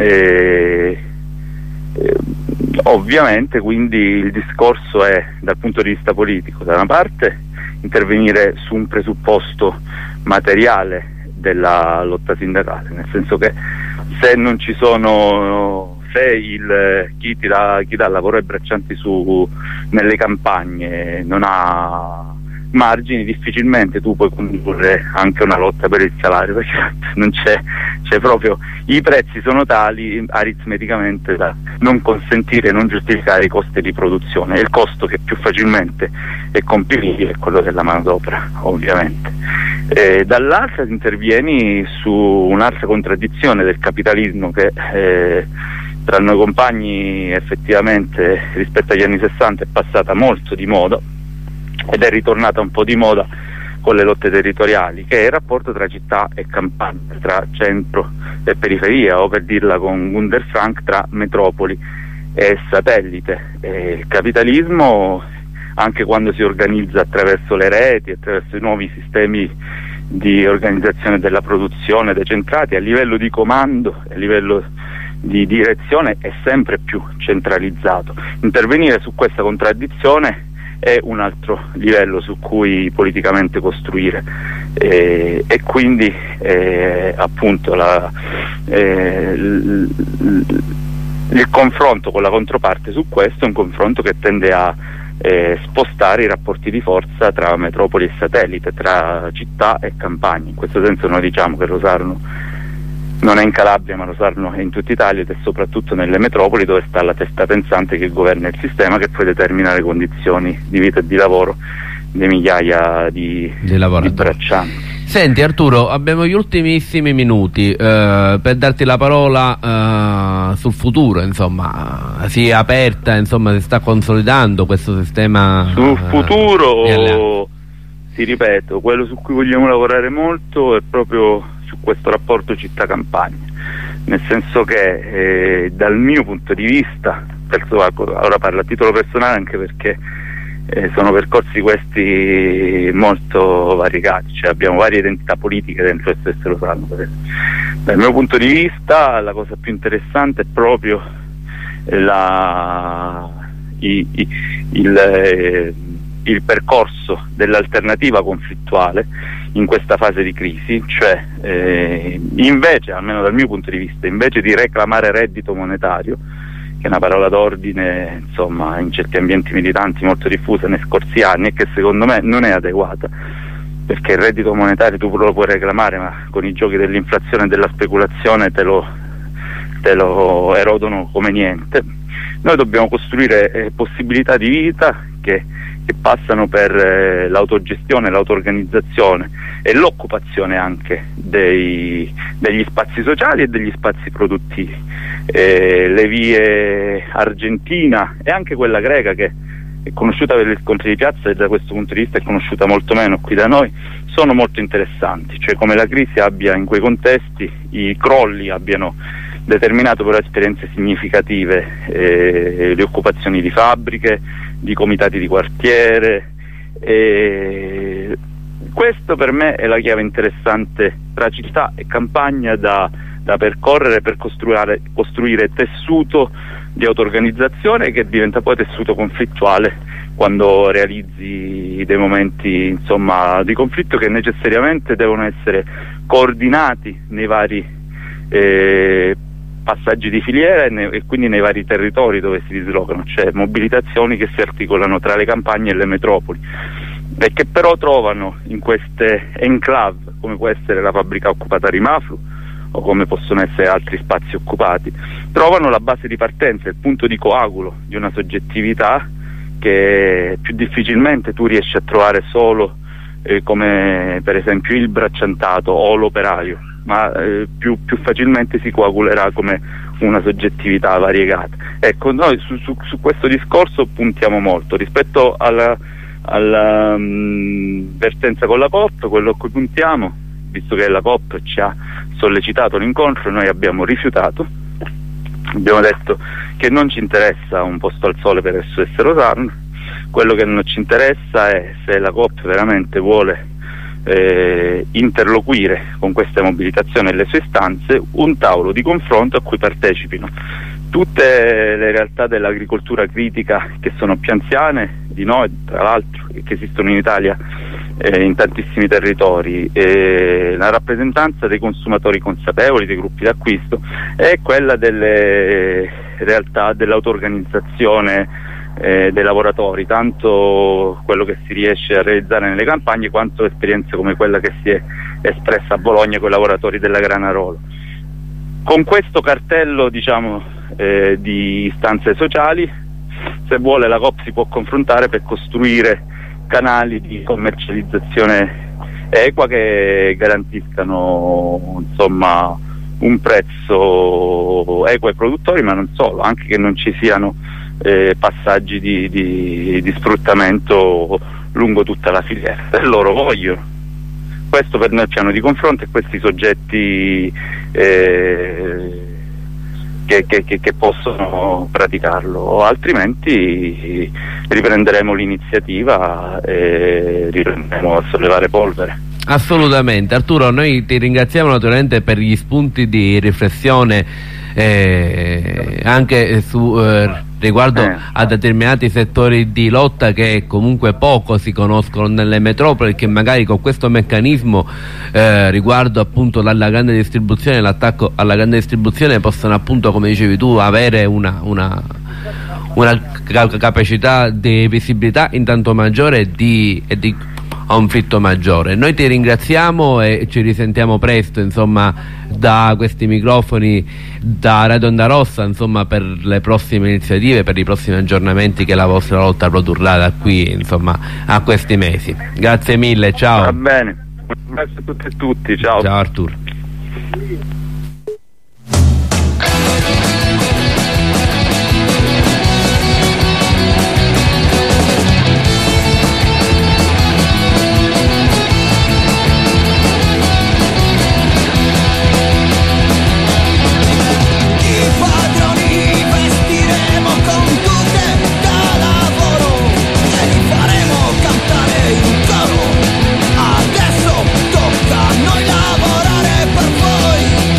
Speaker 3: Ovviamente quindi il discorso è, dal punto di vista politico, da una parte intervenire su un presupposto materiale della lotta sindacale, nel senso che se non ci sono, se chi dà lavoro ai braccianti nelle campagne non ha margini, difficilmente tu puoi condurre anche una lotta per il salario, perché non c'è proprio, i prezzi sono tali aritmeticamente da non consentire, non giustificare i costi di produzione, e il costo che più facilmente è comprimibile è quello della manodopera, ovviamente. Dall'altra intervieni su un'altra contraddizione del capitalismo che tra noi compagni effettivamente rispetto agli anni 60 è passata molto di moda ed è ritornata un po' di moda con le lotte territoriali, che è il rapporto tra città e campagna, tra centro e periferia, o per dirla con Gunder Frank, tra metropoli e satellite. Il capitalismo, anche quando si organizza attraverso le reti, attraverso i nuovi sistemi di organizzazione della produzione decentrati, a livello di comando, a livello di direzione è sempre più centralizzato. Intervenire su questa contraddizione è un altro livello su cui politicamente costruire, e quindi appunto il confronto con la controparte su questo è un confronto che tende a spostare i rapporti di forza tra metropoli e satellite, tra città e campagna. In questo senso noi diciamo che Rosarno non è in Calabria, ma Rosarno è in tutta Italia, ed è soprattutto nelle metropoli dove sta la testa pensante che governa il sistema, che poi determina le condizioni di vita e di lavoro di migliaia di braccianti.
Speaker 2: Senti Arturo, abbiamo gli ultimissimi minuti per darti la parola sul futuro, insomma, si è aperta, insomma, si sta consolidando questo sistema.
Speaker 3: Sul futuro, ti ripeto, quello su cui vogliamo lavorare molto è proprio su questo rapporto città-campagna, nel senso che dal mio punto di vista, ora parlo a titolo personale anche perché sono percorsi questi molto variegati, cioè abbiamo varie identità politiche dentro SOS Rosarno. Dal mio punto di vista la cosa più interessante è proprio il percorso dell'alternativa conflittuale in questa fase di crisi, cioè invece, almeno dal mio punto di vista, invece di reclamare reddito monetario, che è una parola d'ordine, insomma, in certi ambienti militanti molto diffusa nei scorsi anni e che secondo me non è adeguata, perché il reddito monetario tu lo puoi reclamare, ma con i giochi dell'inflazione e della speculazione te lo erodono come niente. Noi dobbiamo costruire possibilità di vita che passano per l'autogestione, l'autoorganizzazione e l'occupazione anche degli spazi sociali e degli spazi produttivi. Le vie argentina e anche quella greca, che è conosciuta per gli scontri di piazza e da questo punto di vista è conosciuta molto meno qui da noi, sono molto interessanti, cioè come la crisi abbia in quei contesti, i crolli abbiano determinato però esperienze significative, le occupazioni di fabbriche, di comitati di quartiere, questo per me è la chiave interessante tra città e campagna da percorrere per costruire tessuto di auto-organizzazione che diventa poi tessuto conflittuale quando realizzi dei momenti, insomma, di conflitto che necessariamente devono essere coordinati nei vari passaggi di filiera e quindi nei vari territori dove si dislocano, cioè mobilitazioni che si articolano tra le campagne e le metropoli e che però trovano in queste enclave, come può essere la fabbrica occupata a Rimaflu o come possono essere altri spazi occupati, trovano la base di partenza, il punto di coagulo di una soggettività che più difficilmente tu riesci a trovare solo come per esempio il bracciantato o l'operaio, ma più facilmente si coagulerà come una soggettività variegata. Ecco, noi su questo discorso puntiamo molto rispetto alla vertenza con la COP, quello a cui puntiamo, visto che la COP ci ha sollecitato l'incontro, noi abbiamo rifiutato, abbiamo detto che non ci interessa un posto al sole per SOS Rosarno, quello che non ci interessa è se la COP veramente vuole interloquire con queste mobilitazioni e le sue istanze, un tavolo di confronto a cui partecipino tutte le realtà dell'agricoltura critica che sono più anziane di noi, tra l'altro, che esistono in Italia in tantissimi territori, la rappresentanza dei consumatori consapevoli, dei gruppi d'acquisto e quella delle realtà dell'auto-organizzazione dei lavoratori, tanto quello che si riesce a realizzare nelle campagne quanto esperienze come quella che si è espressa a Bologna con i lavoratori della Granarolo. Con questo cartello, diciamo, di istanze sociali, se vuole la COP si può confrontare per costruire canali di commercializzazione equa che garantiscano, insomma, un prezzo equo ai produttori, ma non solo, anche che non ci siano passaggi di sfruttamento lungo tutta la filiera. E loro vogliono. Questo per noi è il piano di confronto e questi soggetti che possono praticarlo, altrimenti riprenderemo l'iniziativa e riprenderemo a sollevare polvere.
Speaker 2: Assolutamente. Arturo, noi ti ringraziamo naturalmente per gli spunti di riflessione anche su riguardo a determinati settori di lotta che comunque poco si conoscono nelle metropoli, che magari con questo meccanismo riguardo appunto alla grande distribuzione, l'attacco alla grande distribuzione, possono appunto, come dicevi tu, avere una capacità di visibilità intanto maggiore e di conflitto maggiore. Noi ti ringraziamo e ci risentiamo presto, insomma, da questi microfoni da Radio Onda Rossa, insomma, per le prossime iniziative, per i prossimi aggiornamenti che la vostra lotta produrrà da qui, insomma, a questi mesi. Grazie mille, ciao.
Speaker 3: Va bene, grazie a tutti e tutti, ciao.
Speaker 2: Ciao Arturo.
Speaker 1: Adesso tocca a noi lavorare per voi.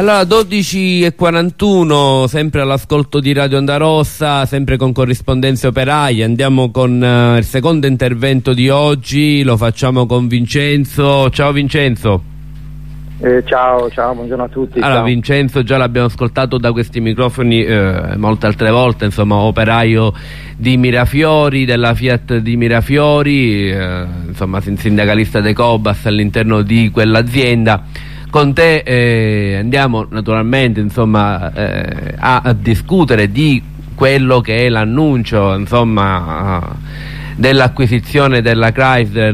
Speaker 2: Allora, 12:41, sempre all'ascolto di Radio Onda Rossa, sempre con Corrispondenze Operaie. Andiamo con il secondo intervento di oggi, lo facciamo con Vincenzo. Ciao Vincenzo.
Speaker 4: Ciao, buongiorno a tutti.
Speaker 2: Allora,
Speaker 4: ciao.
Speaker 2: Vincenzo già l'abbiamo ascoltato da questi microfoni molte altre volte, insomma, operaio di Mirafiori, della Fiat di Mirafiori, insomma, sindacalista dei Cobas all'interno di quell'azienda. Con te andiamo naturalmente, insomma, a discutere di quello che è l'annuncio, insomma, dell'acquisizione della Chrysler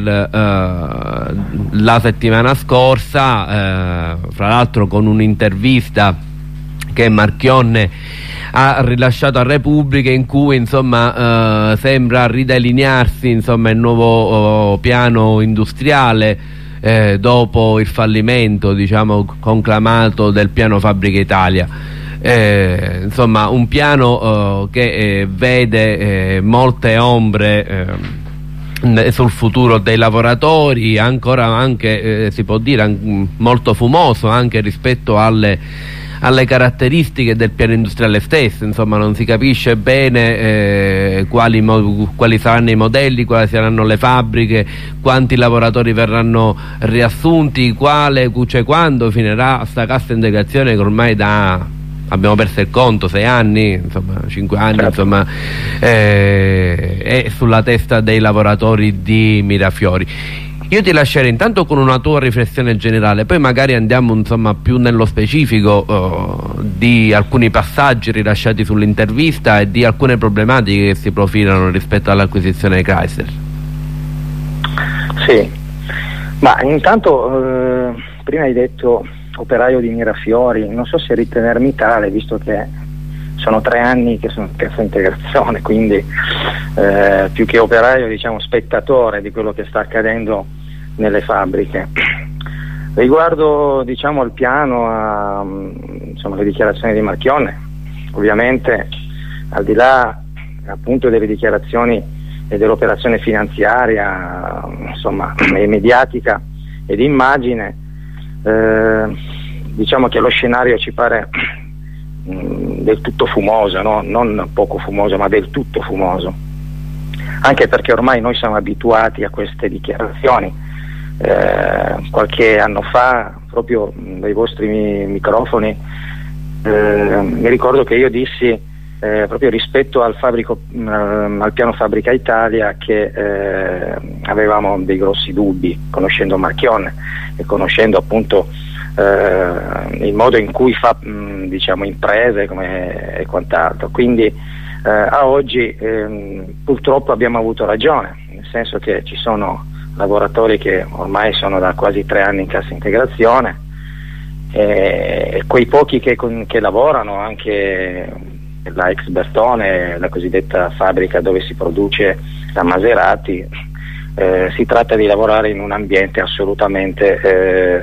Speaker 2: la settimana scorsa, fra l'altro con un'intervista che Marchionne ha rilasciato a Repubblica, in cui, insomma, sembra ridelinearsi, insomma, il nuovo piano industriale dopo il fallimento, diciamo, conclamato del piano Fabbrica Italia. Insomma, un piano che vede molte ombre sul futuro dei lavoratori, ancora anche si può dire molto fumoso anche rispetto alle caratteristiche del piano industriale stesso. Insomma, non si capisce bene quali saranno i modelli, quali saranno le fabbriche, quanti lavoratori verranno riassunti, quando finirà sta cassa integrazione che ormai abbiamo perso il conto, 6 anni, insomma 5 anni, certo. Insomma, è sulla testa dei lavoratori di Mirafiori. Io ti lascerei intanto con una tua riflessione generale, poi magari andiamo, insomma, più nello specifico di alcuni passaggi rilasciati sull'intervista e di alcune problematiche che si profilano rispetto all'acquisizione di Chrysler.
Speaker 4: Sì, ma intanto prima hai detto operaio di Mirafiori, non so se ritenermi tale, visto che sono 3 anni che sono in cassa integrazione, quindi più che operaio, diciamo, spettatore di quello che sta accadendo nelle fabbriche. Riguardo, diciamo, al piano, insomma, le dichiarazioni di Marchionne, ovviamente al di là appunto delle dichiarazioni e dell'operazione finanziaria, insomma, e mediatica e di immagine, diciamo che lo scenario ci pare del tutto fumoso, no? Non poco fumoso, ma del tutto fumoso, anche perché ormai noi siamo abituati a queste dichiarazioni. Qualche anno fa, proprio dai vostri microfoni, mi ricordo che io dissi proprio rispetto al piano Fabbrica Italia che avevamo dei grossi dubbi, conoscendo Marchionne e conoscendo appunto il modo in cui fa, diciamo, imprese e quant'altro. Quindi a oggi purtroppo abbiamo avuto ragione, nel senso che ci sono lavoratori che ormai sono da quasi 3 anni in cassa integrazione, e quei pochi che lavorano anche la ex Bertone, la cosiddetta fabbrica dove si produce la Maserati, si tratta di lavorare in un ambiente assolutamente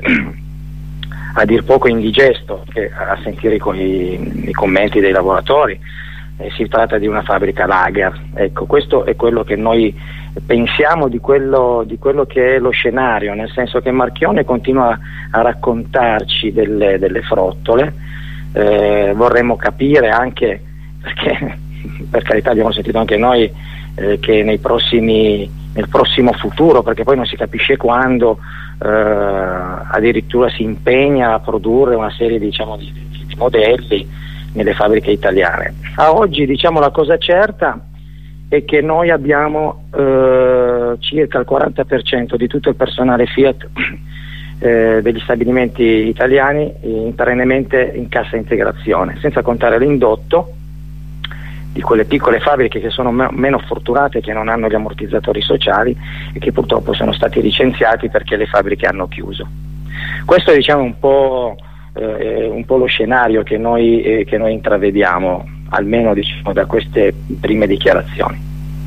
Speaker 4: a dir poco indigesto, a sentire i commenti dei lavoratori. Si tratta di una fabbrica lager. Ecco, questo è quello che noi pensiamo di quello che è lo scenario, nel senso che Marchionne continua a raccontarci delle frottole. Vorremmo capire anche, perché per carità abbiamo sentito anche noi che nel prossimo futuro, perché poi non si capisce quando, addirittura si impegna a produrre una serie, diciamo, di modelli nelle fabbriche italiane. A oggi, diciamo, la cosa certa è che noi abbiamo circa il 40% di tutto il personale Fiat degli stabilimenti italiani perennemente in cassa integrazione, senza contare l'indotto di quelle piccole fabbriche che sono meno fortunate, che non hanno gli ammortizzatori sociali e che purtroppo sono stati licenziati perché le fabbriche hanno chiuso. Questo è, diciamo, un po' lo scenario che noi intravediamo, almeno, diciamo, da queste prime dichiarazioni.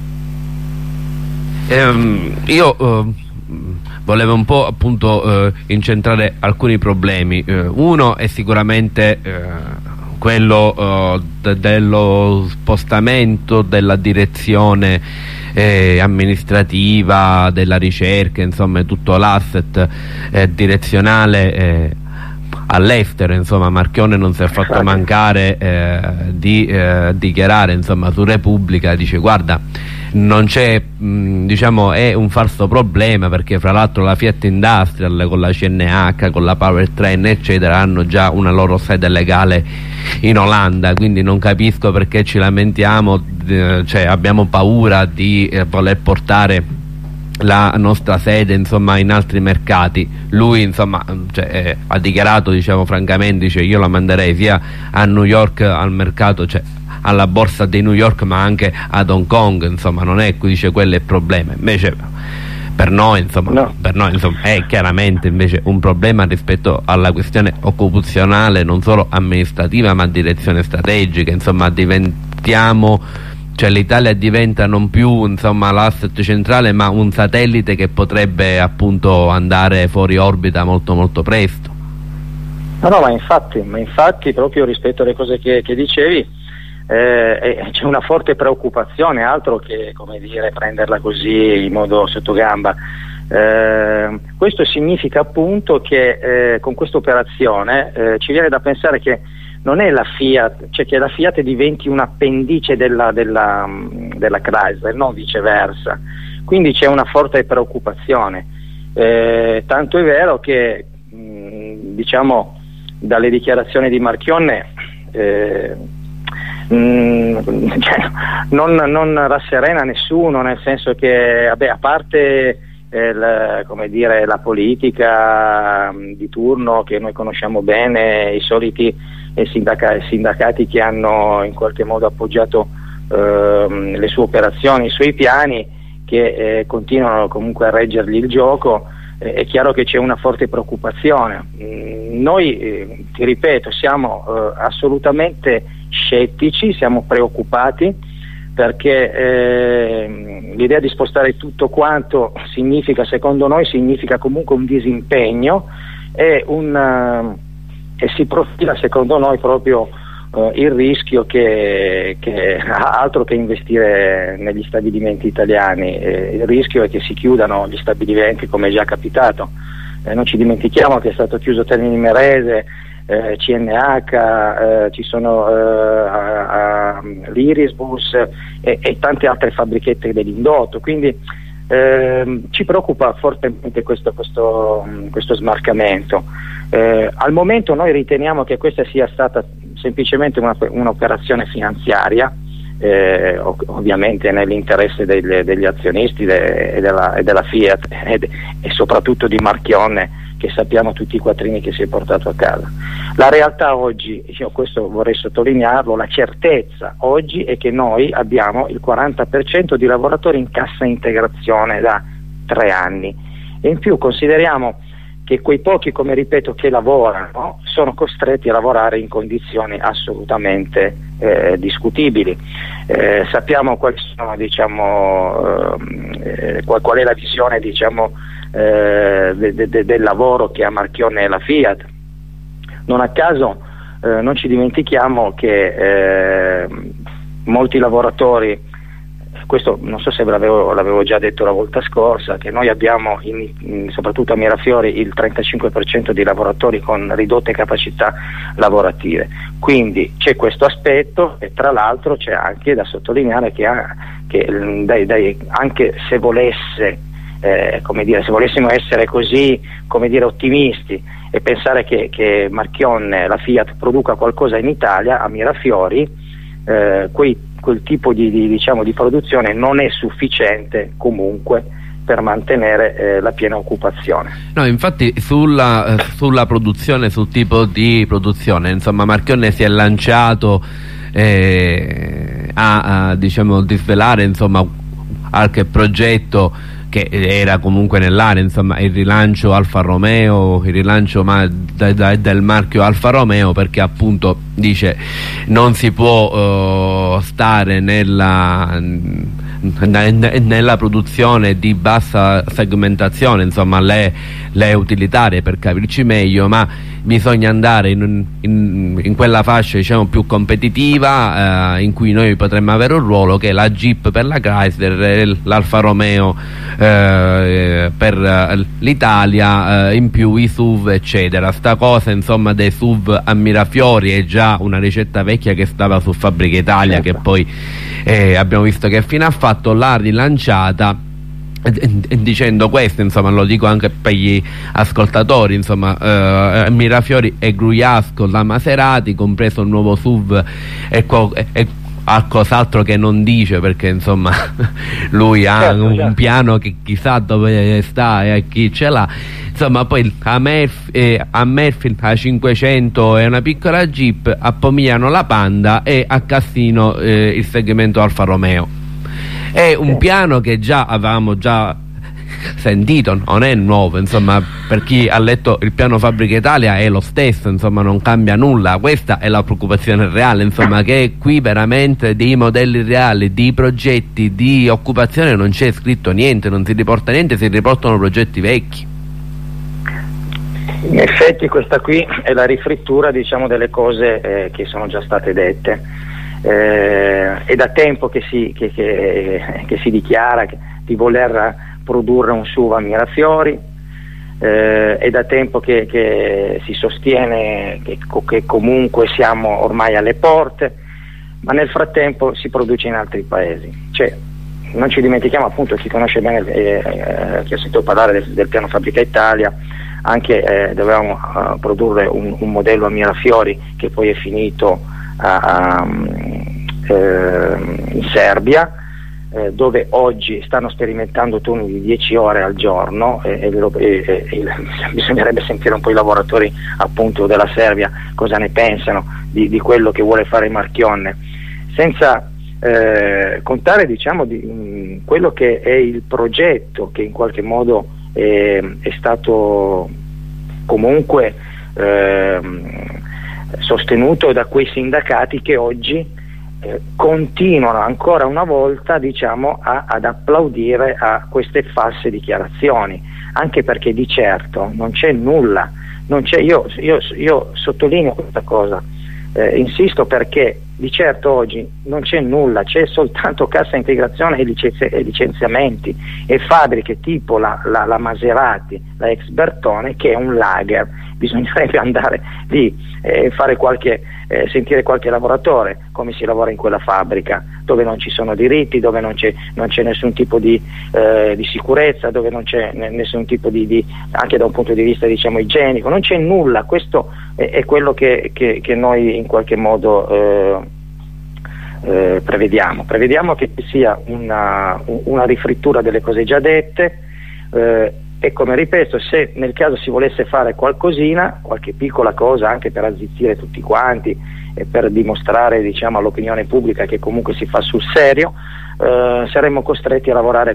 Speaker 2: Io volevo un po', appunto, incentrare alcuni problemi. Uno è sicuramente quello dello spostamento della direzione amministrativa, della ricerca, insomma tutto l'asset direzionale all'estero. Insomma, Marchionne non si è fatto mancare di dichiarare, insomma, su Repubblica, dice: guarda, non c'è, diciamo, è un falso problema, perché fra l'altro la Fiat Industrial con la CNH, con la Powertrain eccetera hanno già una loro sede legale in Olanda, quindi non capisco perché ci lamentiamo, cioè abbiamo paura di voler portare la nostra sede, insomma, in altri mercati. Lui, insomma, ha dichiarato, diciamo, francamente, dice: io la manderei sia a New York al mercato, cioè alla borsa di New York, ma anche ad Hong Kong, insomma, non è, dice, quello è il problema. Invece per noi, insomma,
Speaker 4: no.
Speaker 2: Per noi, insomma, è chiaramente invece un problema rispetto alla questione occupazionale, non solo amministrativa ma direzione strategica. Insomma, cioè l'Italia diventa non più, insomma, l'asset centrale, ma un satellite che potrebbe appunto andare fuori orbita molto molto presto.
Speaker 4: No, ma infatti proprio rispetto alle cose che dicevi, c'è una forte preoccupazione, altro che, come dire, prenderla così in modo sottogamba. Questo significa appunto che con questa operazione ci viene da pensare che non è la Fiat, cioè che la Fiat diventi un appendice della Chrysler, non viceversa. Quindi c'è una forte preoccupazione, tanto è vero che diciamo dalle dichiarazioni di Marchionne non rasserena nessuno, nel senso che, vabbè, a parte come dire, la politica di turno che noi conosciamo bene, i soliti sindacati che hanno in qualche modo appoggiato le sue operazioni, i suoi piani, che continuano comunque a reggergli il gioco, è chiaro che c'è una forte preoccupazione. Noi, ti ripeto, siamo assolutamente scettici, siamo preoccupati, perché l'idea di spostare tutto quanto secondo noi significa comunque un disimpegno e si profila, secondo noi, proprio il rischio che altro che investire negli stabilimenti italiani, il rischio è che si chiudano gli stabilimenti, come è già capitato. Non ci dimentichiamo che è stato chiuso Termini Imerese, CNH, ci sono l'Irisbus e tante altre fabbrichette dell'indotto, quindi ci preoccupa fortemente questo smarcamento. Al momento noi riteniamo che questa sia stata semplicemente un'operazione finanziaria, ovviamente nell'interesse degli azionisti e della Fiat e soprattutto di Marchionne, che sappiamo tutti i quattrini che si è portato a casa. La realtà oggi, questo vorrei sottolinearlo, la certezza oggi è che noi abbiamo il 40% di lavoratori in cassa integrazione da 3 anni, e in più consideriamo che quei pochi, come ripeto, che lavorano sono costretti a lavorare in condizioni assolutamente discutibili. Sappiamo quali sono, diciamo, qual è la visione, diciamo, del lavoro che ha Marchionne e la Fiat. Non a caso non ci dimentichiamo che molti lavoratori, questo non so se l'avevo già detto la volta scorsa, che noi abbiamo soprattutto a Mirafiori il 35% di lavoratori con ridotte capacità lavorative, quindi c'è questo aspetto, e tra l'altro c'è anche da sottolineare che anche se come dire, se volessimo essere così, come dire, ottimisti e pensare che Marchionne, la Fiat, produca qualcosa in Italia, a Mirafiori quel tipo di produzione non è sufficiente comunque per mantenere la piena occupazione.
Speaker 2: No, infatti sulla produzione, sul tipo di produzione, insomma, Marchionne si è lanciato a diciamo disvelare, insomma, qualche progetto che era comunque nell'area, insomma, il rilancio Alfa Romeo, il rilancio del marchio Alfa Romeo, perché appunto dice non si può stare nella produzione di bassa segmentazione, insomma le le utilitarie, per capirci meglio, ma bisogna andare in quella fascia, diciamo, più competitiva, in cui noi potremmo avere un ruolo, che è la Jeep per la Chrysler, l'Alfa Romeo per l'Italia, in più i SUV eccetera. Sta cosa insomma dei SUV a mirafiori è già una ricetta vecchia che stava su Fabbrica Italia, che poi abbiamo visto che fine ha fatto, l'ha rilanciata dicendo questo, insomma, lo dico anche per gli ascoltatori, insomma, mirafiori e Grugliasco, la Maserati, compreso il nuovo SUV e qualcos'altro che non dice, perché insomma lui ha un piano che chissà dove sta e a chi ce l'ha, insomma. Poi a Murphy a 500 è una piccola Jeep, a Pomigliano la Panda e a Cassino il segmento Alfa Romeo. È un piano che già avevamo sentito, non è nuovo, insomma, per chi ha letto il piano Fabbrica Italia è lo stesso, insomma, non cambia nulla. Questa è la preoccupazione reale, insomma, che qui veramente di modelli reali, di progetti, di occupazione non c'è scritto niente, non si riporta niente, si riportano progetti vecchi.
Speaker 4: In effetti questa qui è la rifrittura, diciamo, delle cose che sono già state dette. È da tempo che si dichiara di voler produrre un SUV a mirafiori, è da tempo che si sostiene che comunque siamo ormai alle porte, ma nel frattempo si produce in altri paesi. Cioè, non ci dimentichiamo, appunto, chi conosce bene, chi ha sentito parlare del piano Fabbrica Italia, anche dovevamo produrre un modello a mirafiori che poi è finito in Serbia, dove oggi stanno sperimentando turni di 10 ore al giorno, bisognerebbe sentire un po' i lavoratori, appunto, della Serbia cosa ne pensano di quello che vuole fare Marchionne, senza contare, diciamo, di quello che è il progetto che in qualche modo è stato comunque sostenuto da quei sindacati che oggi continuano ancora una volta, diciamo, ad applaudire a queste false dichiarazioni, anche perché di certo non c'è nulla, io sottolineo questa cosa, insisto, perché di certo oggi non c'è nulla, c'è soltanto cassa integrazione e licenziamenti e fabbriche tipo la Maserati, la ex Bertone, che è un lager. Bisognerebbe andare lì e fare sentire qualche lavoratore come si lavora in quella fabbrica, dove non ci sono diritti, dove non c'è nessun tipo di sicurezza, dove non c'è nessun tipo di anche da un punto di vista, diciamo, igienico, non c'è nulla. Questo è quello che noi in qualche modo prevediamo che ci sia una rifrittura delle cose già dette, e come ripeto, se nel caso si volesse fare qualcosina, qualche piccola cosa anche per azzittire tutti quanti e per dimostrare, diciamo, all'opinione pubblica che comunque si fa sul serio, saremmo costretti a lavorare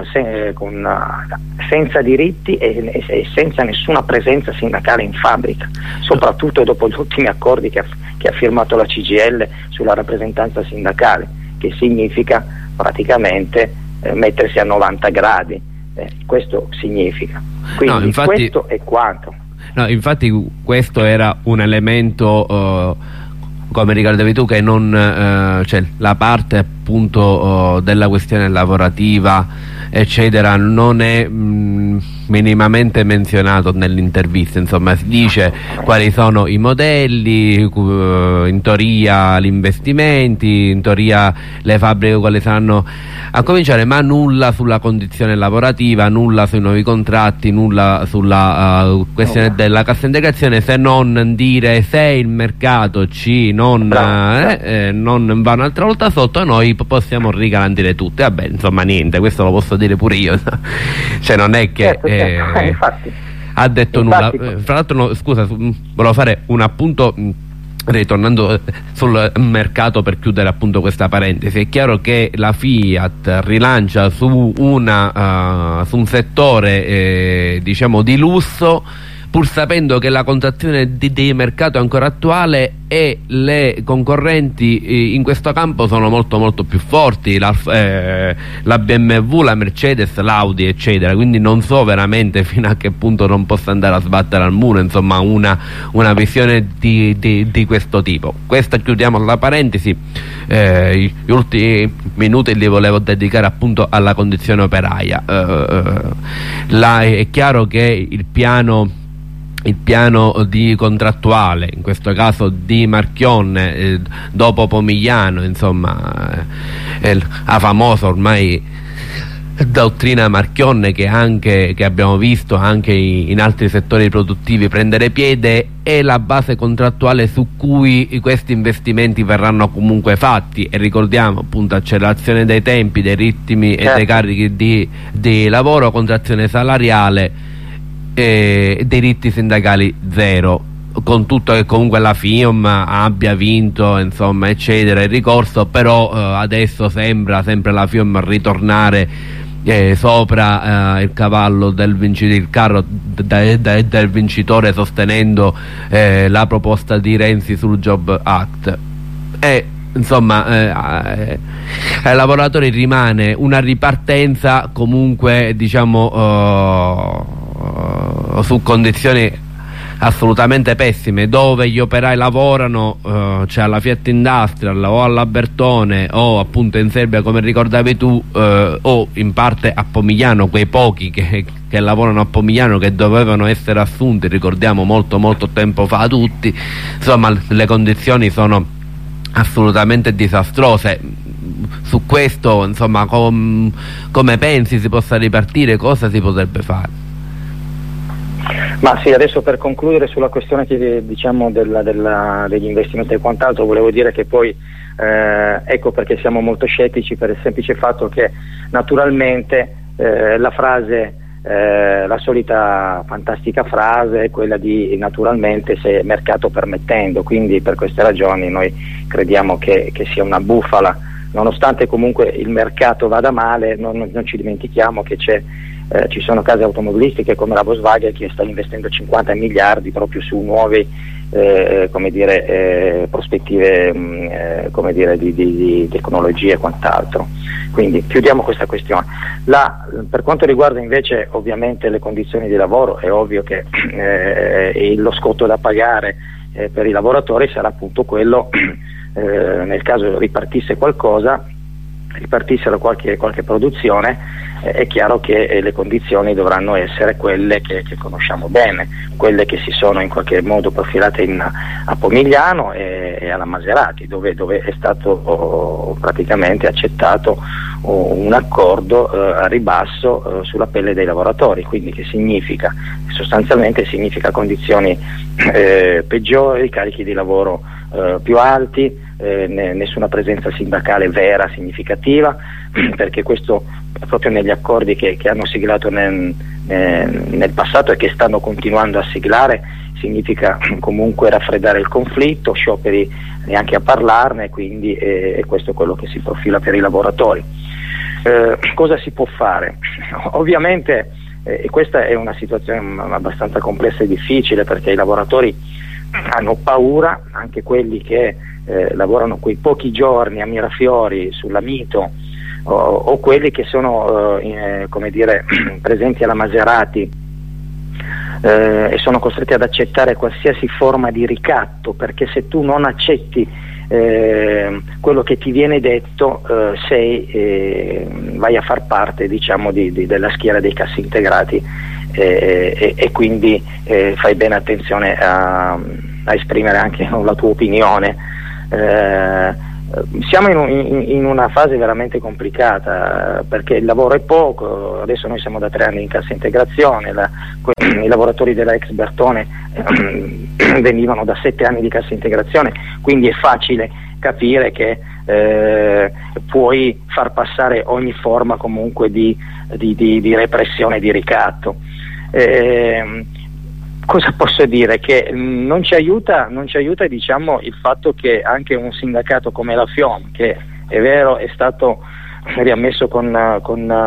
Speaker 4: senza diritti e senza nessuna presenza sindacale in fabbrica, soprattutto dopo gli ultimi accordi che ha firmato la CGIL sulla rappresentanza sindacale, che significa praticamente mettersi a 90 gradi. Questo significa, quindi infatti, questo è quanto.
Speaker 2: Infatti questo era un elemento, come ricordavi tu, che non cioè la parte appunto della questione lavorativa eccetera non è minimamente menzionato nell'intervista. Insomma, si dice quali sono i modelli, in teoria gli investimenti, in teoria le fabbriche quali saranno a cominciare, ma nulla sulla condizione lavorativa, nulla sui nuovi contratti, nulla sulla questione della cassa integrazione, se non dire se il mercato non va un'altra volta sotto, noi possiamo rigarantire tutte. Vabbè, insomma, niente, questo lo posso dire pure io. Cioè, non è che
Speaker 4: infatti,
Speaker 2: ha detto nulla. Fra l'altro, scusa, volevo fare un appunto ritornando sul mercato per chiudere appunto questa parentesi. È chiaro che la Fiat rilancia su un settore diciamo di lusso, pur sapendo che la contrazione di mercato è ancora attuale e le concorrenti in questo campo sono molto molto più forti, la BMW, la Mercedes, l'Audi eccetera, quindi non so veramente fino a che punto non possa andare a sbattere al muro, insomma una visione di questo tipo. Questa, chiudiamo la parentesi. Gli ultimi minuti li volevo dedicare appunto alla condizione operaia. È chiaro che il piano di contrattuale, in questo caso di Marchionne, dopo Pomigliano, insomma, la famosa ormai dottrina Marchionne che abbiamo visto anche in altri settori produttivi prendere piede, è la base contrattuale su cui questi investimenti verranno comunque fatti, e ricordiamo appunto accelerazione dei tempi, dei ritmi e dei carichi di lavoro, contrazione salariale, diritti sindacali zero, con tutto che comunque la FIOM abbia vinto, insomma, eccetera, il ricorso, però adesso sembra sempre la FIOM ritornare sopra il cavallo il carro del vincitore, sostenendo la proposta di Renzi sul Job Act. Insomma, ai lavoratori rimane una ripartenza comunque, diciamo, su condizioni assolutamente pessime, dove gli operai lavorano cioè alla Fiat Industrial o alla Bertone o appunto in Serbia, come ricordavi tu, o in parte a Pomigliano, quei pochi che lavorano a Pomigliano, che dovevano essere assunti, ricordiamo, molto molto tempo fa tutti. Insomma, le condizioni sono assolutamente disastrose. Su questo, insomma, come pensi si possa ripartire? Cosa si potrebbe fare?
Speaker 4: Ma sì, adesso per concludere sulla questione diciamo degli investimenti e quant'altro, volevo dire che poi ecco perché siamo molto scettici, per il semplice fatto che naturalmente la frase, la solita fantastica frase è quella di naturalmente se mercato permettendo, quindi per queste ragioni noi crediamo che sia una bufala, nonostante comunque il mercato vada male. Non ci dimentichiamo che ci sono case automobilistiche come la Volkswagen che sta investendo 50 miliardi proprio su nuove prospettive di tecnologie e quant'altro. Quindi chiudiamo questa questione. Per quanto riguarda invece ovviamente le condizioni di lavoro, è ovvio che lo scotto da pagare per i lavoratori sarà appunto quello, nel caso ripartissero qualche produzione, è chiaro che le condizioni dovranno essere quelle che conosciamo bene, quelle che si sono in qualche modo profilate a Pomigliano e alla Maserati, dove è stato praticamente accettato un accordo a ribasso sulla pelle dei lavoratori, quindi che significa sostanzialmente condizioni peggiori, carichi di lavoro più alti, nessuna presenza sindacale vera, significativa, perché questo proprio negli accordi che hanno siglato nel passato e che stanno continuando a siglare significa comunque raffreddare il conflitto, scioperi neanche a parlarne, quindi è questo quello che si profila per i lavoratori. Cosa si può fare? Ovviamente questa è una situazione abbastanza complessa e difficile, perché i lavoratori hanno paura, anche quelli che lavorano quei pochi giorni a Mirafiori sulla Mito, o quelli che sono presenti alla Maserati e sono costretti ad accettare qualsiasi forma di ricatto, perché se tu non accetti quello che ti viene detto vai a far parte, diciamo, della schiera dei cassi integrati, e quindi fai bene attenzione a esprimere anche la tua opinione. Siamo in una fase veramente complicata, perché il lavoro è poco. Adesso noi siamo da 3 anni in cassa integrazione, i lavoratori della ex Bertone venivano da 7 anni di cassa integrazione, quindi è facile capire che puoi far passare ogni forma comunque di repressione, di ricatto. Cosa posso dire? Che non ci aiuta diciamo il fatto che anche un sindacato come la FIOM, che è vero è stato riammesso con la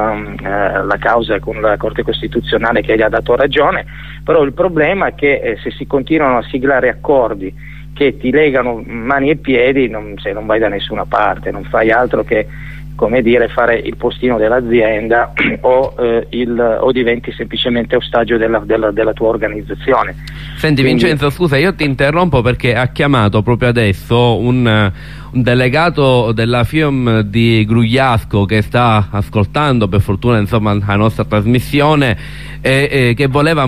Speaker 4: causa con la Corte Costituzionale che gli ha dato ragione, però il problema è che se si continuano a siglare accordi che ti legano mani e piedi, non vai da nessuna parte, non fai altro che, come dire, fare il postino dell'azienda o diventi semplicemente ostaggio della tua organizzazione.
Speaker 2: Senti Vincenzo, scusa, io ti interrompo perché ha chiamato proprio adesso un delegato della FIOM di Grugliasco che sta ascoltando per fortuna insomma la nostra trasmissione e che voleva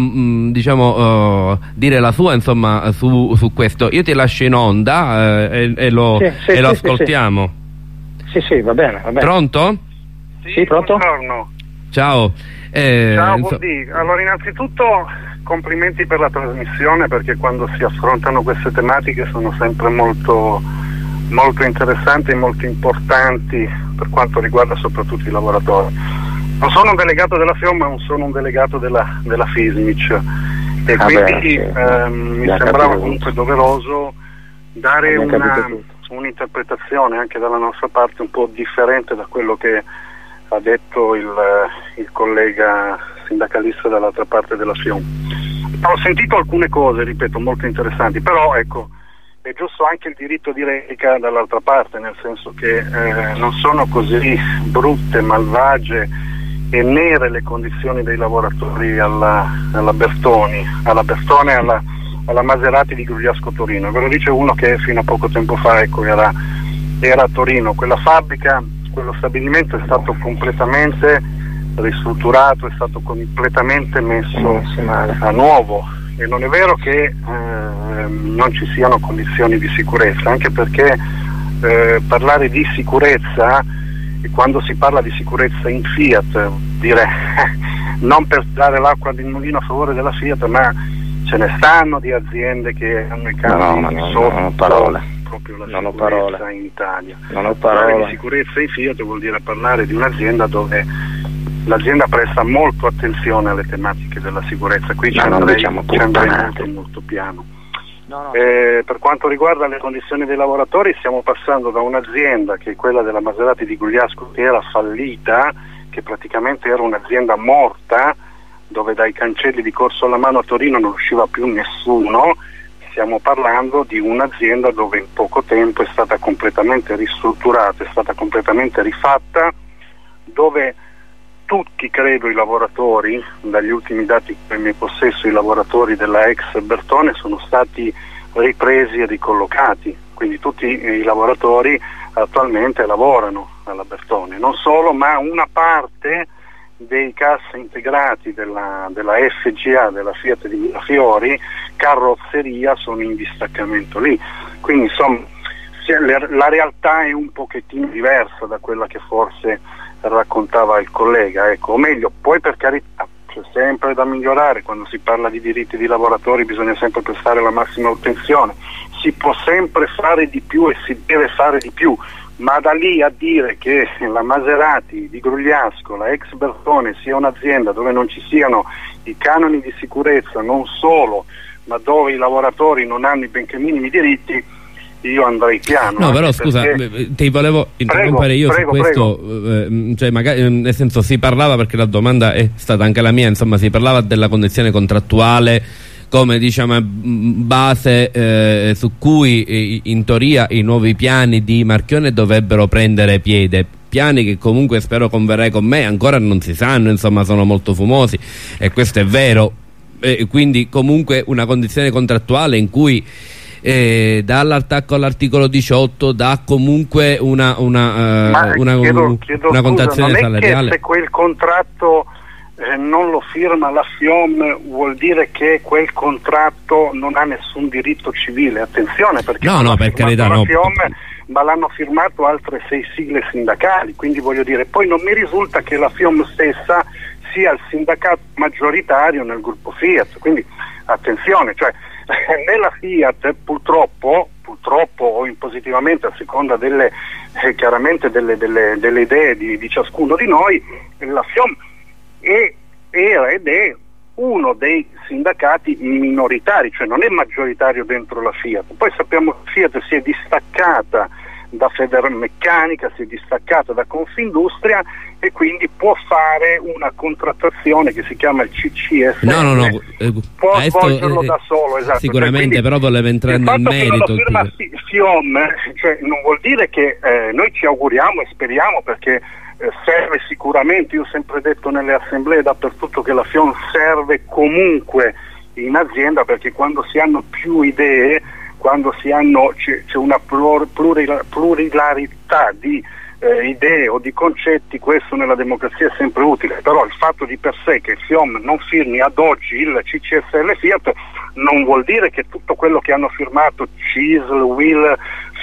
Speaker 2: dire la sua insomma su questo. Io ti lascio in onda e lo ascoltiamo.
Speaker 4: Sì, va bene.
Speaker 2: Pronto?
Speaker 4: Sì, pronto?
Speaker 5: Buongiorno.
Speaker 2: Ciao.
Speaker 5: Ciao, buongiorno. Allora, innanzitutto complimenti per la trasmissione, perché quando si affrontano queste tematiche sono sempre molto, molto interessanti e molto importanti per quanto riguarda soprattutto i lavoratori. Non sono un delegato della FIOM, ma sono un delegato della FISMIC e quindi mi sembrava comunque doveroso dare un'interpretazione anche dalla nostra parte un po' differente da quello che ha detto il collega sindacalista dall'altra parte della FIOM. Ho sentito alcune cose, ripeto, molto interessanti, però ecco, è giusto anche il diritto di replica dall'altra parte, nel senso che non sono così brutte, malvagie e nere le condizioni dei lavoratori alla Bertone, alla Maserati di Grugliasco Torino. Ve lo dice uno che fino a poco tempo fa era a Torino. Quella fabbrica, quello stabilimento è stato completamente ristrutturato, è stato completamente messo a nuovo, e non è vero che non ci siano condizioni di sicurezza, anche perché parlare di sicurezza, e quando si parla di sicurezza in Fiat, dire non per dare l'acqua di mulino a favore della Fiat, ma ce ne stanno di aziende che hanno i campi sotto proprio la sicurezza in Italia. Parlare di sicurezza in Fiat vuol dire parlare di un'azienda dove l'azienda presta molto attenzione alle tematiche della sicurezza. Qui ci andrei molto piano. Per quanto riguarda le condizioni dei lavoratori, stiamo passando da un'azienda che è quella della Maserati di Grugliasco, che era fallita, che praticamente era un'azienda morta, dove dai cancelli di Corso alla Mano a Torino non usciva più nessuno. Stiamo parlando di un'azienda dove in poco tempo è stata completamente ristrutturata, è stata completamente rifatta, dove tutti, credo, i lavoratori, dagli ultimi dati che ho in mio possesso, i lavoratori della ex Bertone sono stati ripresi e ricollocati, quindi tutti i lavoratori attualmente lavorano alla Bertone. Non solo, ma una parte dei cassa integrati della FGA, della Fiat di Mirafiori, carrozzeria, sono in distaccamento lì. Quindi insomma la realtà è un pochettino diversa da quella che forse raccontava il collega, ecco, o meglio, poi per carità c'è sempre da migliorare. Quando si parla di diritti di lavoratori bisogna sempre prestare la massima attenzione, si può sempre fare di più e si deve fare di più, ma da lì a dire che la Maserati di Grugliasco, la ex Bertone, sia un'azienda dove non ci siano i canoni di sicurezza, non solo, ma dove i lavoratori non hanno i benché minimi diritti, io andrei piano.
Speaker 2: No, però scusa, ti volevo interrompere su questo, cioè magari, nel senso, si parlava, perché la domanda è stata anche la mia, insomma, si parlava della condizione contrattuale come, diciamo, base su cui in teoria i nuovi piani di Marchionne dovrebbero prendere piede. Piani che comunque, spero converrai con me, ancora non si sanno, insomma, sono molto fumosi, e questo è vero, quindi comunque una condizione contrattuale in cui dall'attacco all'articolo 18 dà comunque una contrazione salariale.
Speaker 5: Se quel contratto non lo firma la FIOM, vuol dire che quel contratto non ha nessun diritto civile. Attenzione, perché
Speaker 2: no, per carità,
Speaker 5: la FIOM, ma l'hanno firmato altre 6 sigle sindacali, quindi voglio dire, poi non mi risulta che la FIOM stessa sia il sindacato maggioritario nel gruppo Fiat, quindi attenzione, cioè nella Fiat purtroppo o impositivamente, a seconda chiaramente delle idee di ciascuno di noi, la FIOM era ed è uno dei sindacati minoritari, cioè non è maggioritario dentro la Fiat. Poi sappiamo che Fiat si è distaccata da Federmeccanica, si è distaccata da Confindustria e quindi può fare una contrattazione che si chiama il CCS.
Speaker 2: Può
Speaker 5: svolgerlo da solo, esatto.
Speaker 2: Sicuramente, però volevo entrare nel merito.
Speaker 5: Il fatto che la firma FIOM, cioè, non vuol dire che noi ci auguriamo e speriamo, perché serve sicuramente. Io ho sempre detto nelle assemblee dappertutto che la FIOM serve comunque in azienda, perché quando si hanno più idee, quando c'è una pluralità di idee o di concetti, questo nella democrazia è sempre utile. Però il fatto di per sé che FIOM non firmi ad oggi il CCSL Fiat non vuol dire che tutto quello che hanno firmato CISL, WIL,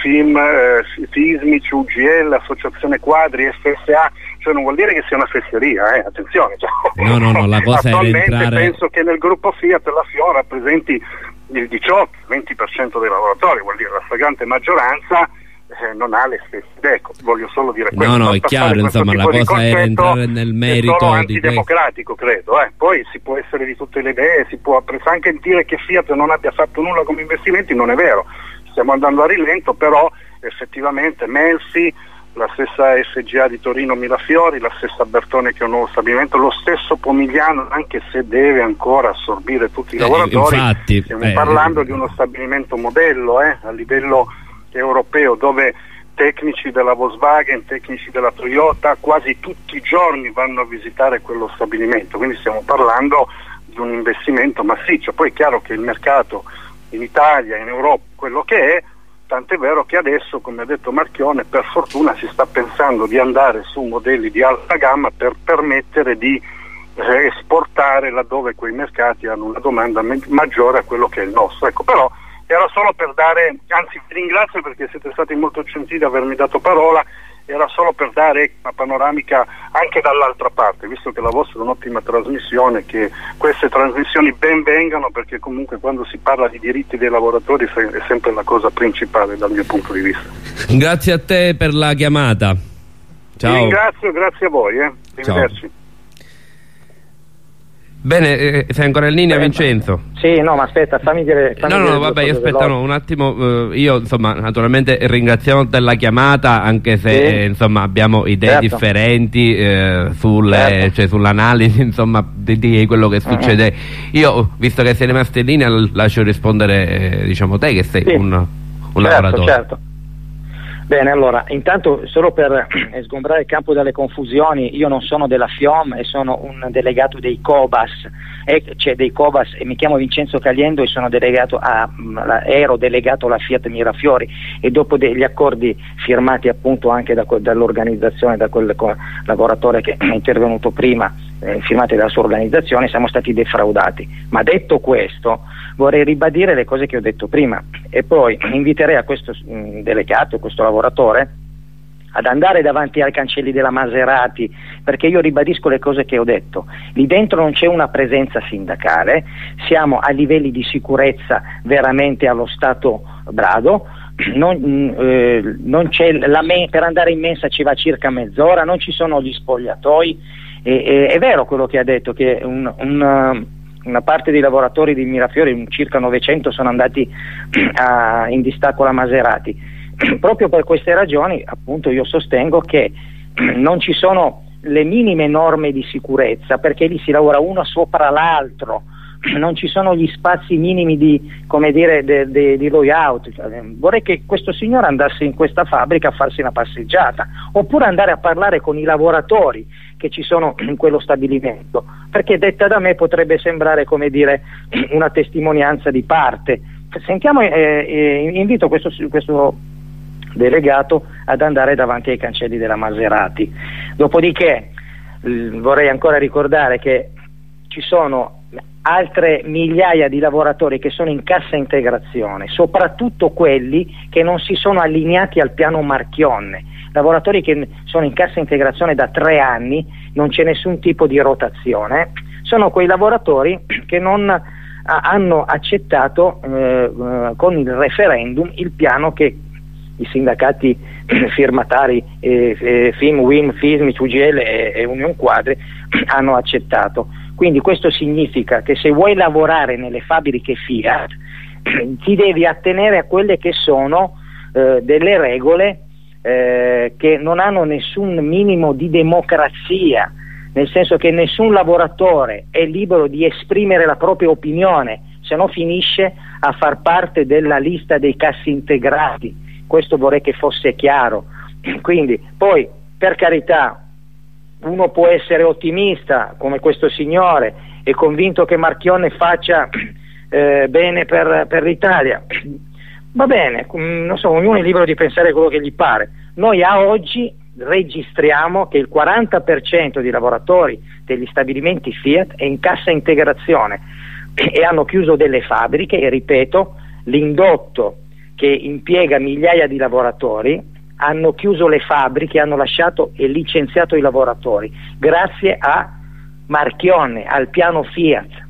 Speaker 5: FISMIC, UGL, Associazione Quadri, FSA, cioè non vuol dire che sia una fesseria, attenzione.
Speaker 2: No, la cosa è entrare...
Speaker 5: penso che nel gruppo Fiat la FIOM rappresenti il 18-20% dei lavoratori, vuol dire la stragrande maggioranza non ha le stesse idee. Ecco, voglio solo dire questo.
Speaker 2: No, è chiaro, insomma, la cosa è entrare nel merito.
Speaker 5: È solo antidemocratico, credo. Poi si può essere di tutte le idee, si può anche dire che Fiat non abbia fatto nulla come investimenti, non è vero. Stiamo andando a rilento, però effettivamente Melfi, la stessa FGA di Torino Mirafiori, la stessa Bertone che è un nuovo stabilimento, lo stesso Pomigliano, anche se deve ancora assorbire tutti i lavoratori.
Speaker 2: Infatti,
Speaker 5: stiamo parlando di uno stabilimento modello a livello europeo, dove tecnici della Volkswagen, tecnici della Toyota quasi tutti i giorni vanno a visitare quello stabilimento, quindi stiamo parlando di un investimento massiccio. Poi è chiaro che il mercato in Italia, in Europa, quello che è, tant'è vero che adesso, come ha detto Marchione, per fortuna si sta pensando di andare su modelli di alta gamma per permettere di esportare laddove quei mercati hanno una domanda maggiore a quello che è il nostro. Ecco, però era solo per dare, anzi vi ringrazio perché siete stati molto gentili di avermi dato parola, era solo per dare una panoramica anche dall'altra parte, visto che la vostra è un'ottima trasmissione, che queste trasmissioni ben vengano, perché comunque quando si parla di diritti dei lavoratori è sempre la cosa principale dal mio punto di vista.
Speaker 2: Grazie a te per la chiamata. Ciao.
Speaker 5: Vi ringrazio, grazie a voi. Arrivederci.
Speaker 2: Ciao. Bene, sei ancora in linea, Vincenzo?
Speaker 4: Sì, no, ma aspetta, fammi dire
Speaker 2: vabbè, io aspetta un attimo, io insomma naturalmente ringraziamo della chiamata, anche se insomma abbiamo idee differenti sull'analisi insomma di quello che succede. Io, visto che sei rimasto in linea, lascio rispondere diciamo te che sei un lavoratore.
Speaker 4: Certo. Bene, allora, intanto solo per sgombrare il campo dalle confusioni, io non sono della FIOM e sono un delegato dei Cobas, dei Cobas, e mi chiamo Vincenzo Caliendo e ero delegato alla Fiat Mirafiori, e dopo degli accordi firmati appunto anche dall'organizzazione, da quel lavoratore che è intervenuto prima, firmati dalla sua organizzazione, siamo stati defraudati. Ma detto questo, vorrei ribadire le cose che ho detto prima, e poi inviterei a questo delegato, questo lavoratore, ad andare davanti ai cancelli della Maserati, perché io ribadisco le cose che ho detto. Lì dentro non c'è una presenza sindacale, siamo a livelli di sicurezza veramente allo stato brado, non c'è per andare in mensa ci va circa mezz'ora, non ci sono gli spogliatoi. È vero quello che ha detto, che una parte dei lavoratori di Mirafiori, circa 900, sono andati in distacco alla Maserati. Proprio per queste ragioni, appunto, io sostengo che non ci sono le minime norme di sicurezza, perché lì si lavora uno sopra l'altro, non ci sono gli spazi minimi di, come dire, di layout. Vorrei che questo signore andasse in questa fabbrica a farsi una passeggiata, oppure andare a parlare con i lavoratori che ci sono in quello stabilimento, perché detta da me potrebbe sembrare, come dire, una testimonianza di parte. Sentiamo, invito questo delegato ad andare davanti ai cancelli della Maserati. Dopodiché vorrei ancora ricordare che ci sono altre migliaia di lavoratori che sono in cassa integrazione, soprattutto quelli che non si sono allineati al piano Marchionne, lavoratori che sono in cassa integrazione da 3 anni, non c'è nessun tipo di rotazione, sono quei lavoratori che non hanno accettato con il referendum il piano che i sindacati firmatari FIM, WIM, FISMIC, UGL e Union Quadri hanno accettato. Quindi questo significa che se vuoi lavorare nelle fabbriche Fiat ti devi attenere a quelle che sono delle regole che non hanno nessun minimo di democrazia, nel senso che nessun lavoratore è libero di esprimere la propria opinione, se no finisce a far parte della lista dei cassintegrati. Questo vorrei che fosse chiaro. Quindi poi, per carità, uno può essere ottimista come questo signore, è convinto che Marchionne faccia bene per l'Italia, va bene, non so, ognuno è libero di pensare quello che gli pare. Noi a oggi registriamo che il 40% dei lavoratori degli stabilimenti Fiat è in cassa integrazione e hanno chiuso delle fabbriche, e ripeto, l'indotto che impiega migliaia di lavoratori hanno chiuso le fabbriche, hanno lasciato e licenziato i lavoratori grazie a Marchionne, al piano Fiat.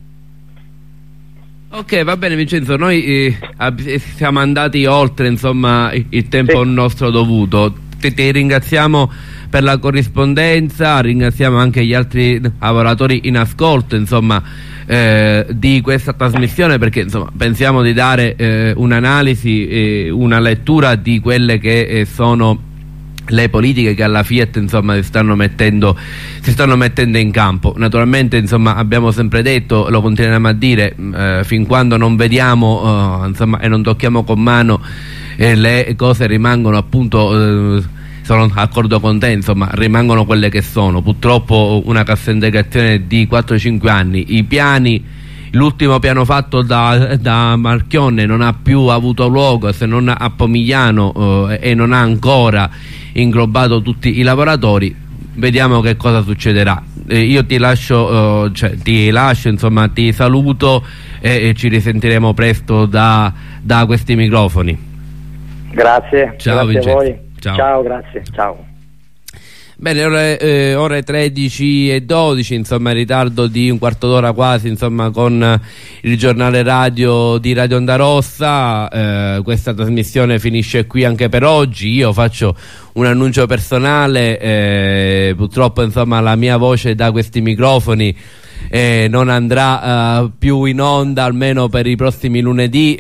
Speaker 2: Ok, va bene Vincenzo, noi siamo andati oltre, insomma, il tempo nostro dovuto. Ti ringraziamo per la corrispondenza, ringraziamo anche gli altri lavoratori in ascolto, insomma, di questa trasmissione, perché insomma pensiamo di dare un'analisi, una lettura di quelle che sono le politiche che alla Fiat, insomma, si stanno mettendo in campo. Naturalmente, insomma, abbiamo sempre detto, lo continueremo a dire, fin quando non vediamo insomma, e non tocchiamo con mano le cose rimangono, appunto, sono d'accordo con te, insomma, rimangono quelle che sono. Purtroppo una cassa integrazione di 4-5 anni, i piani, l'ultimo piano fatto da Marchionne non ha più avuto luogo, se non a Pomigliano, e non ha ancora inglobato tutti i lavoratori. Vediamo che cosa succederà. Io ti lascio, insomma, ti saluto e ci risentiremo presto da questi microfoni.
Speaker 4: Grazie.
Speaker 2: Ciao,
Speaker 4: grazie a voi.
Speaker 2: Ciao,
Speaker 4: grazie. Ciao.
Speaker 2: Bene, ore 13:12, insomma, in ritardo di un quarto d'ora quasi, insomma, con il giornale radio di Radio Onda Rossa. Questa trasmissione finisce qui anche per oggi. Io faccio un annuncio personale, purtroppo, insomma, la mia voce da questi microfoni non andrà più in onda, almeno per i prossimi lunedì,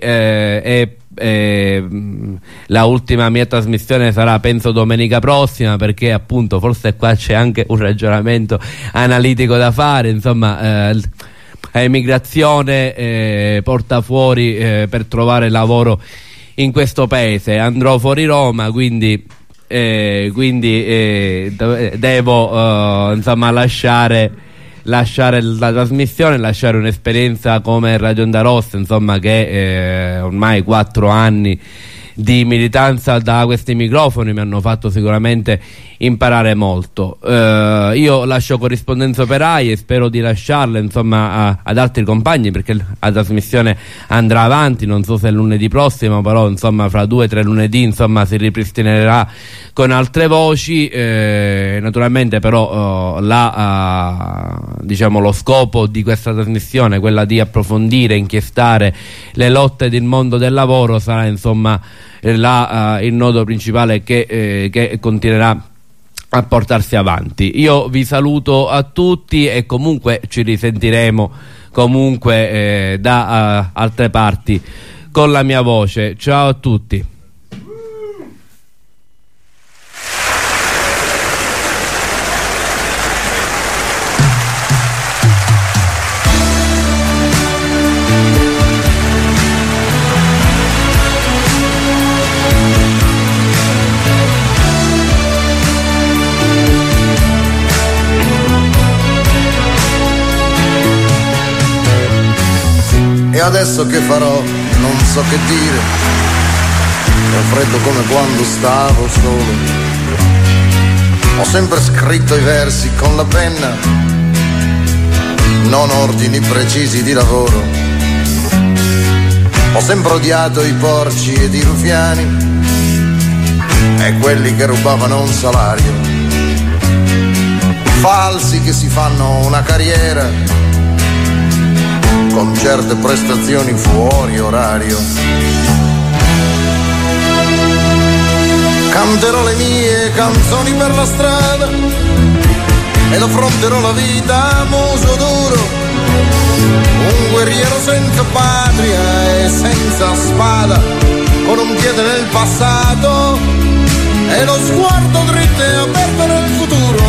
Speaker 2: la ultima mia trasmissione sarà, penso, domenica prossima, perché appunto forse qua c'è anche un ragionamento analitico da fare, insomma, emigrazione porta fuori per trovare lavoro in questo paese. Andrò fuori Roma, quindi devo insomma lasciare la trasmissione, lasciare un'esperienza come Radio Onda Rossa, insomma, che ormai 4 anni di militanza da questi microfoni mi hanno fatto sicuramente imparare molto. Io lascio Corrispondenza Operaia e spero di lasciarla, insomma, ad altri compagni, perché la trasmissione andrà avanti, non so se lunedì prossimo, però insomma fra 2 o 3 lunedì, insomma, si ripristinerà con altre voci. Naturalmente però diciamo, lo scopo di questa trasmissione, quella di approfondire, inchiestare le lotte del mondo del lavoro, sarà, insomma, il nodo principale che continuerà a portarsi avanti. Io vi saluto a tutti e comunque ci risentiremo comunque da altre parti con la mia voce. Ciao a tutti.
Speaker 6: E adesso che farò? Non so che dire. Ho freddo come quando stavo solo. Ho sempre scritto i versi con la penna, non ordini precisi di lavoro. Ho sempre odiato i porci ed i ruffiani e quelli che rubavano un salario. Falsi che si fanno una carriera con certe prestazioni fuori orario. Canterò le mie canzoni per la strada ed affronterò la vita a muso duro, un guerriero senza patria e senza spada, con un piede nel passato e lo sguardo dritto e aperto nel futuro.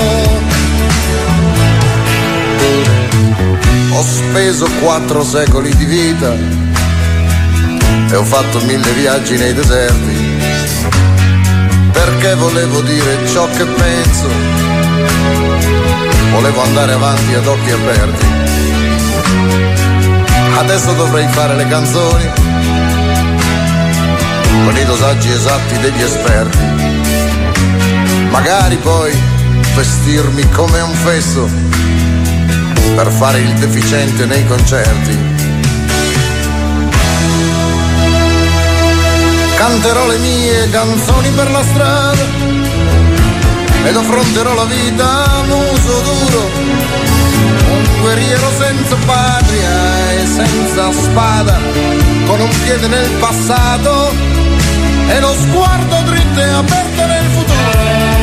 Speaker 6: Ho speso 4 secoli di vita e ho fatto 1000 viaggi nei deserti, perché volevo dire ciò che penso, volevo andare avanti ad occhi aperti. Adesso dovrei fare le canzoni con i dosaggi esatti degli esperti, magari poi vestirmi come un fesso per fare il deficiente nei concerti. Canterò le mie canzoni per la strada ed affronterò la vita a muso duro, un guerriero senza patria e senza spada, con un piede nel passato e lo sguardo dritto e aperto nel futuro.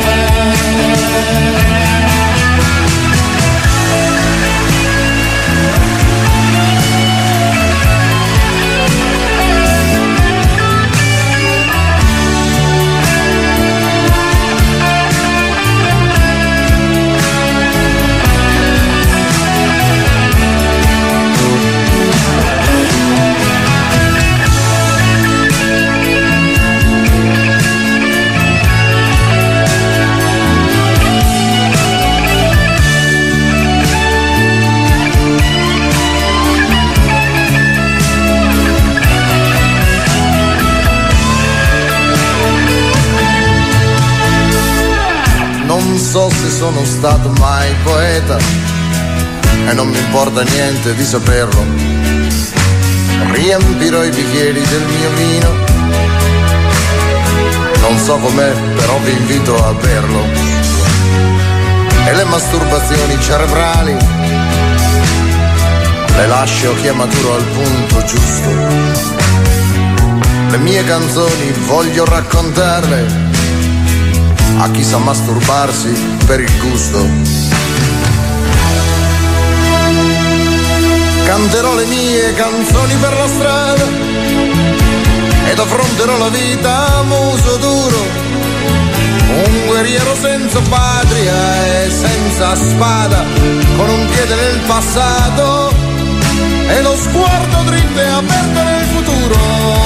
Speaker 6: Non so se sono stato mai poeta e non mi importa niente di saperlo. Riempirò i bicchieri del mio vino, non so com'è, però vi invito a berlo. E le masturbazioni cerebrali le lascio a chi è maturo al punto giusto. Le mie canzoni voglio raccontarle a chi sa masturbarsi per il gusto. Canterò le mie canzoni per la strada ed affronterò la vita a muso duro, un guerriero senza patria e senza spada, con un piede nel passato e lo sguardo dritto e aperto nel futuro.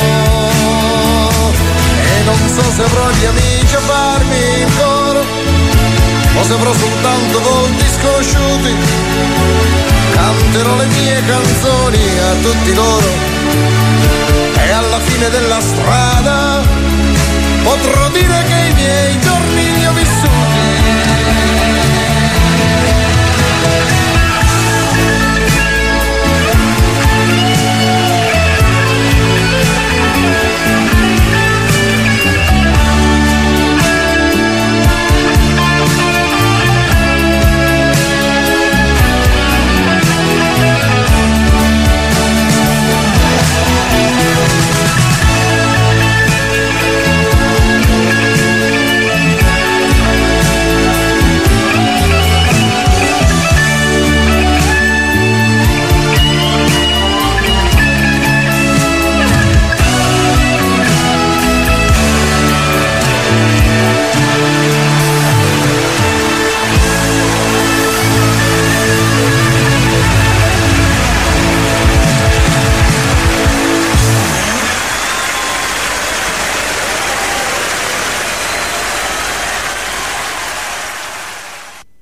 Speaker 6: E non so se avrò gli amici a farmi il coro o se avrò soltanto volti sconosciuti. Canterò le mie canzoni a tutti loro e alla fine della strada potrò dire che i miei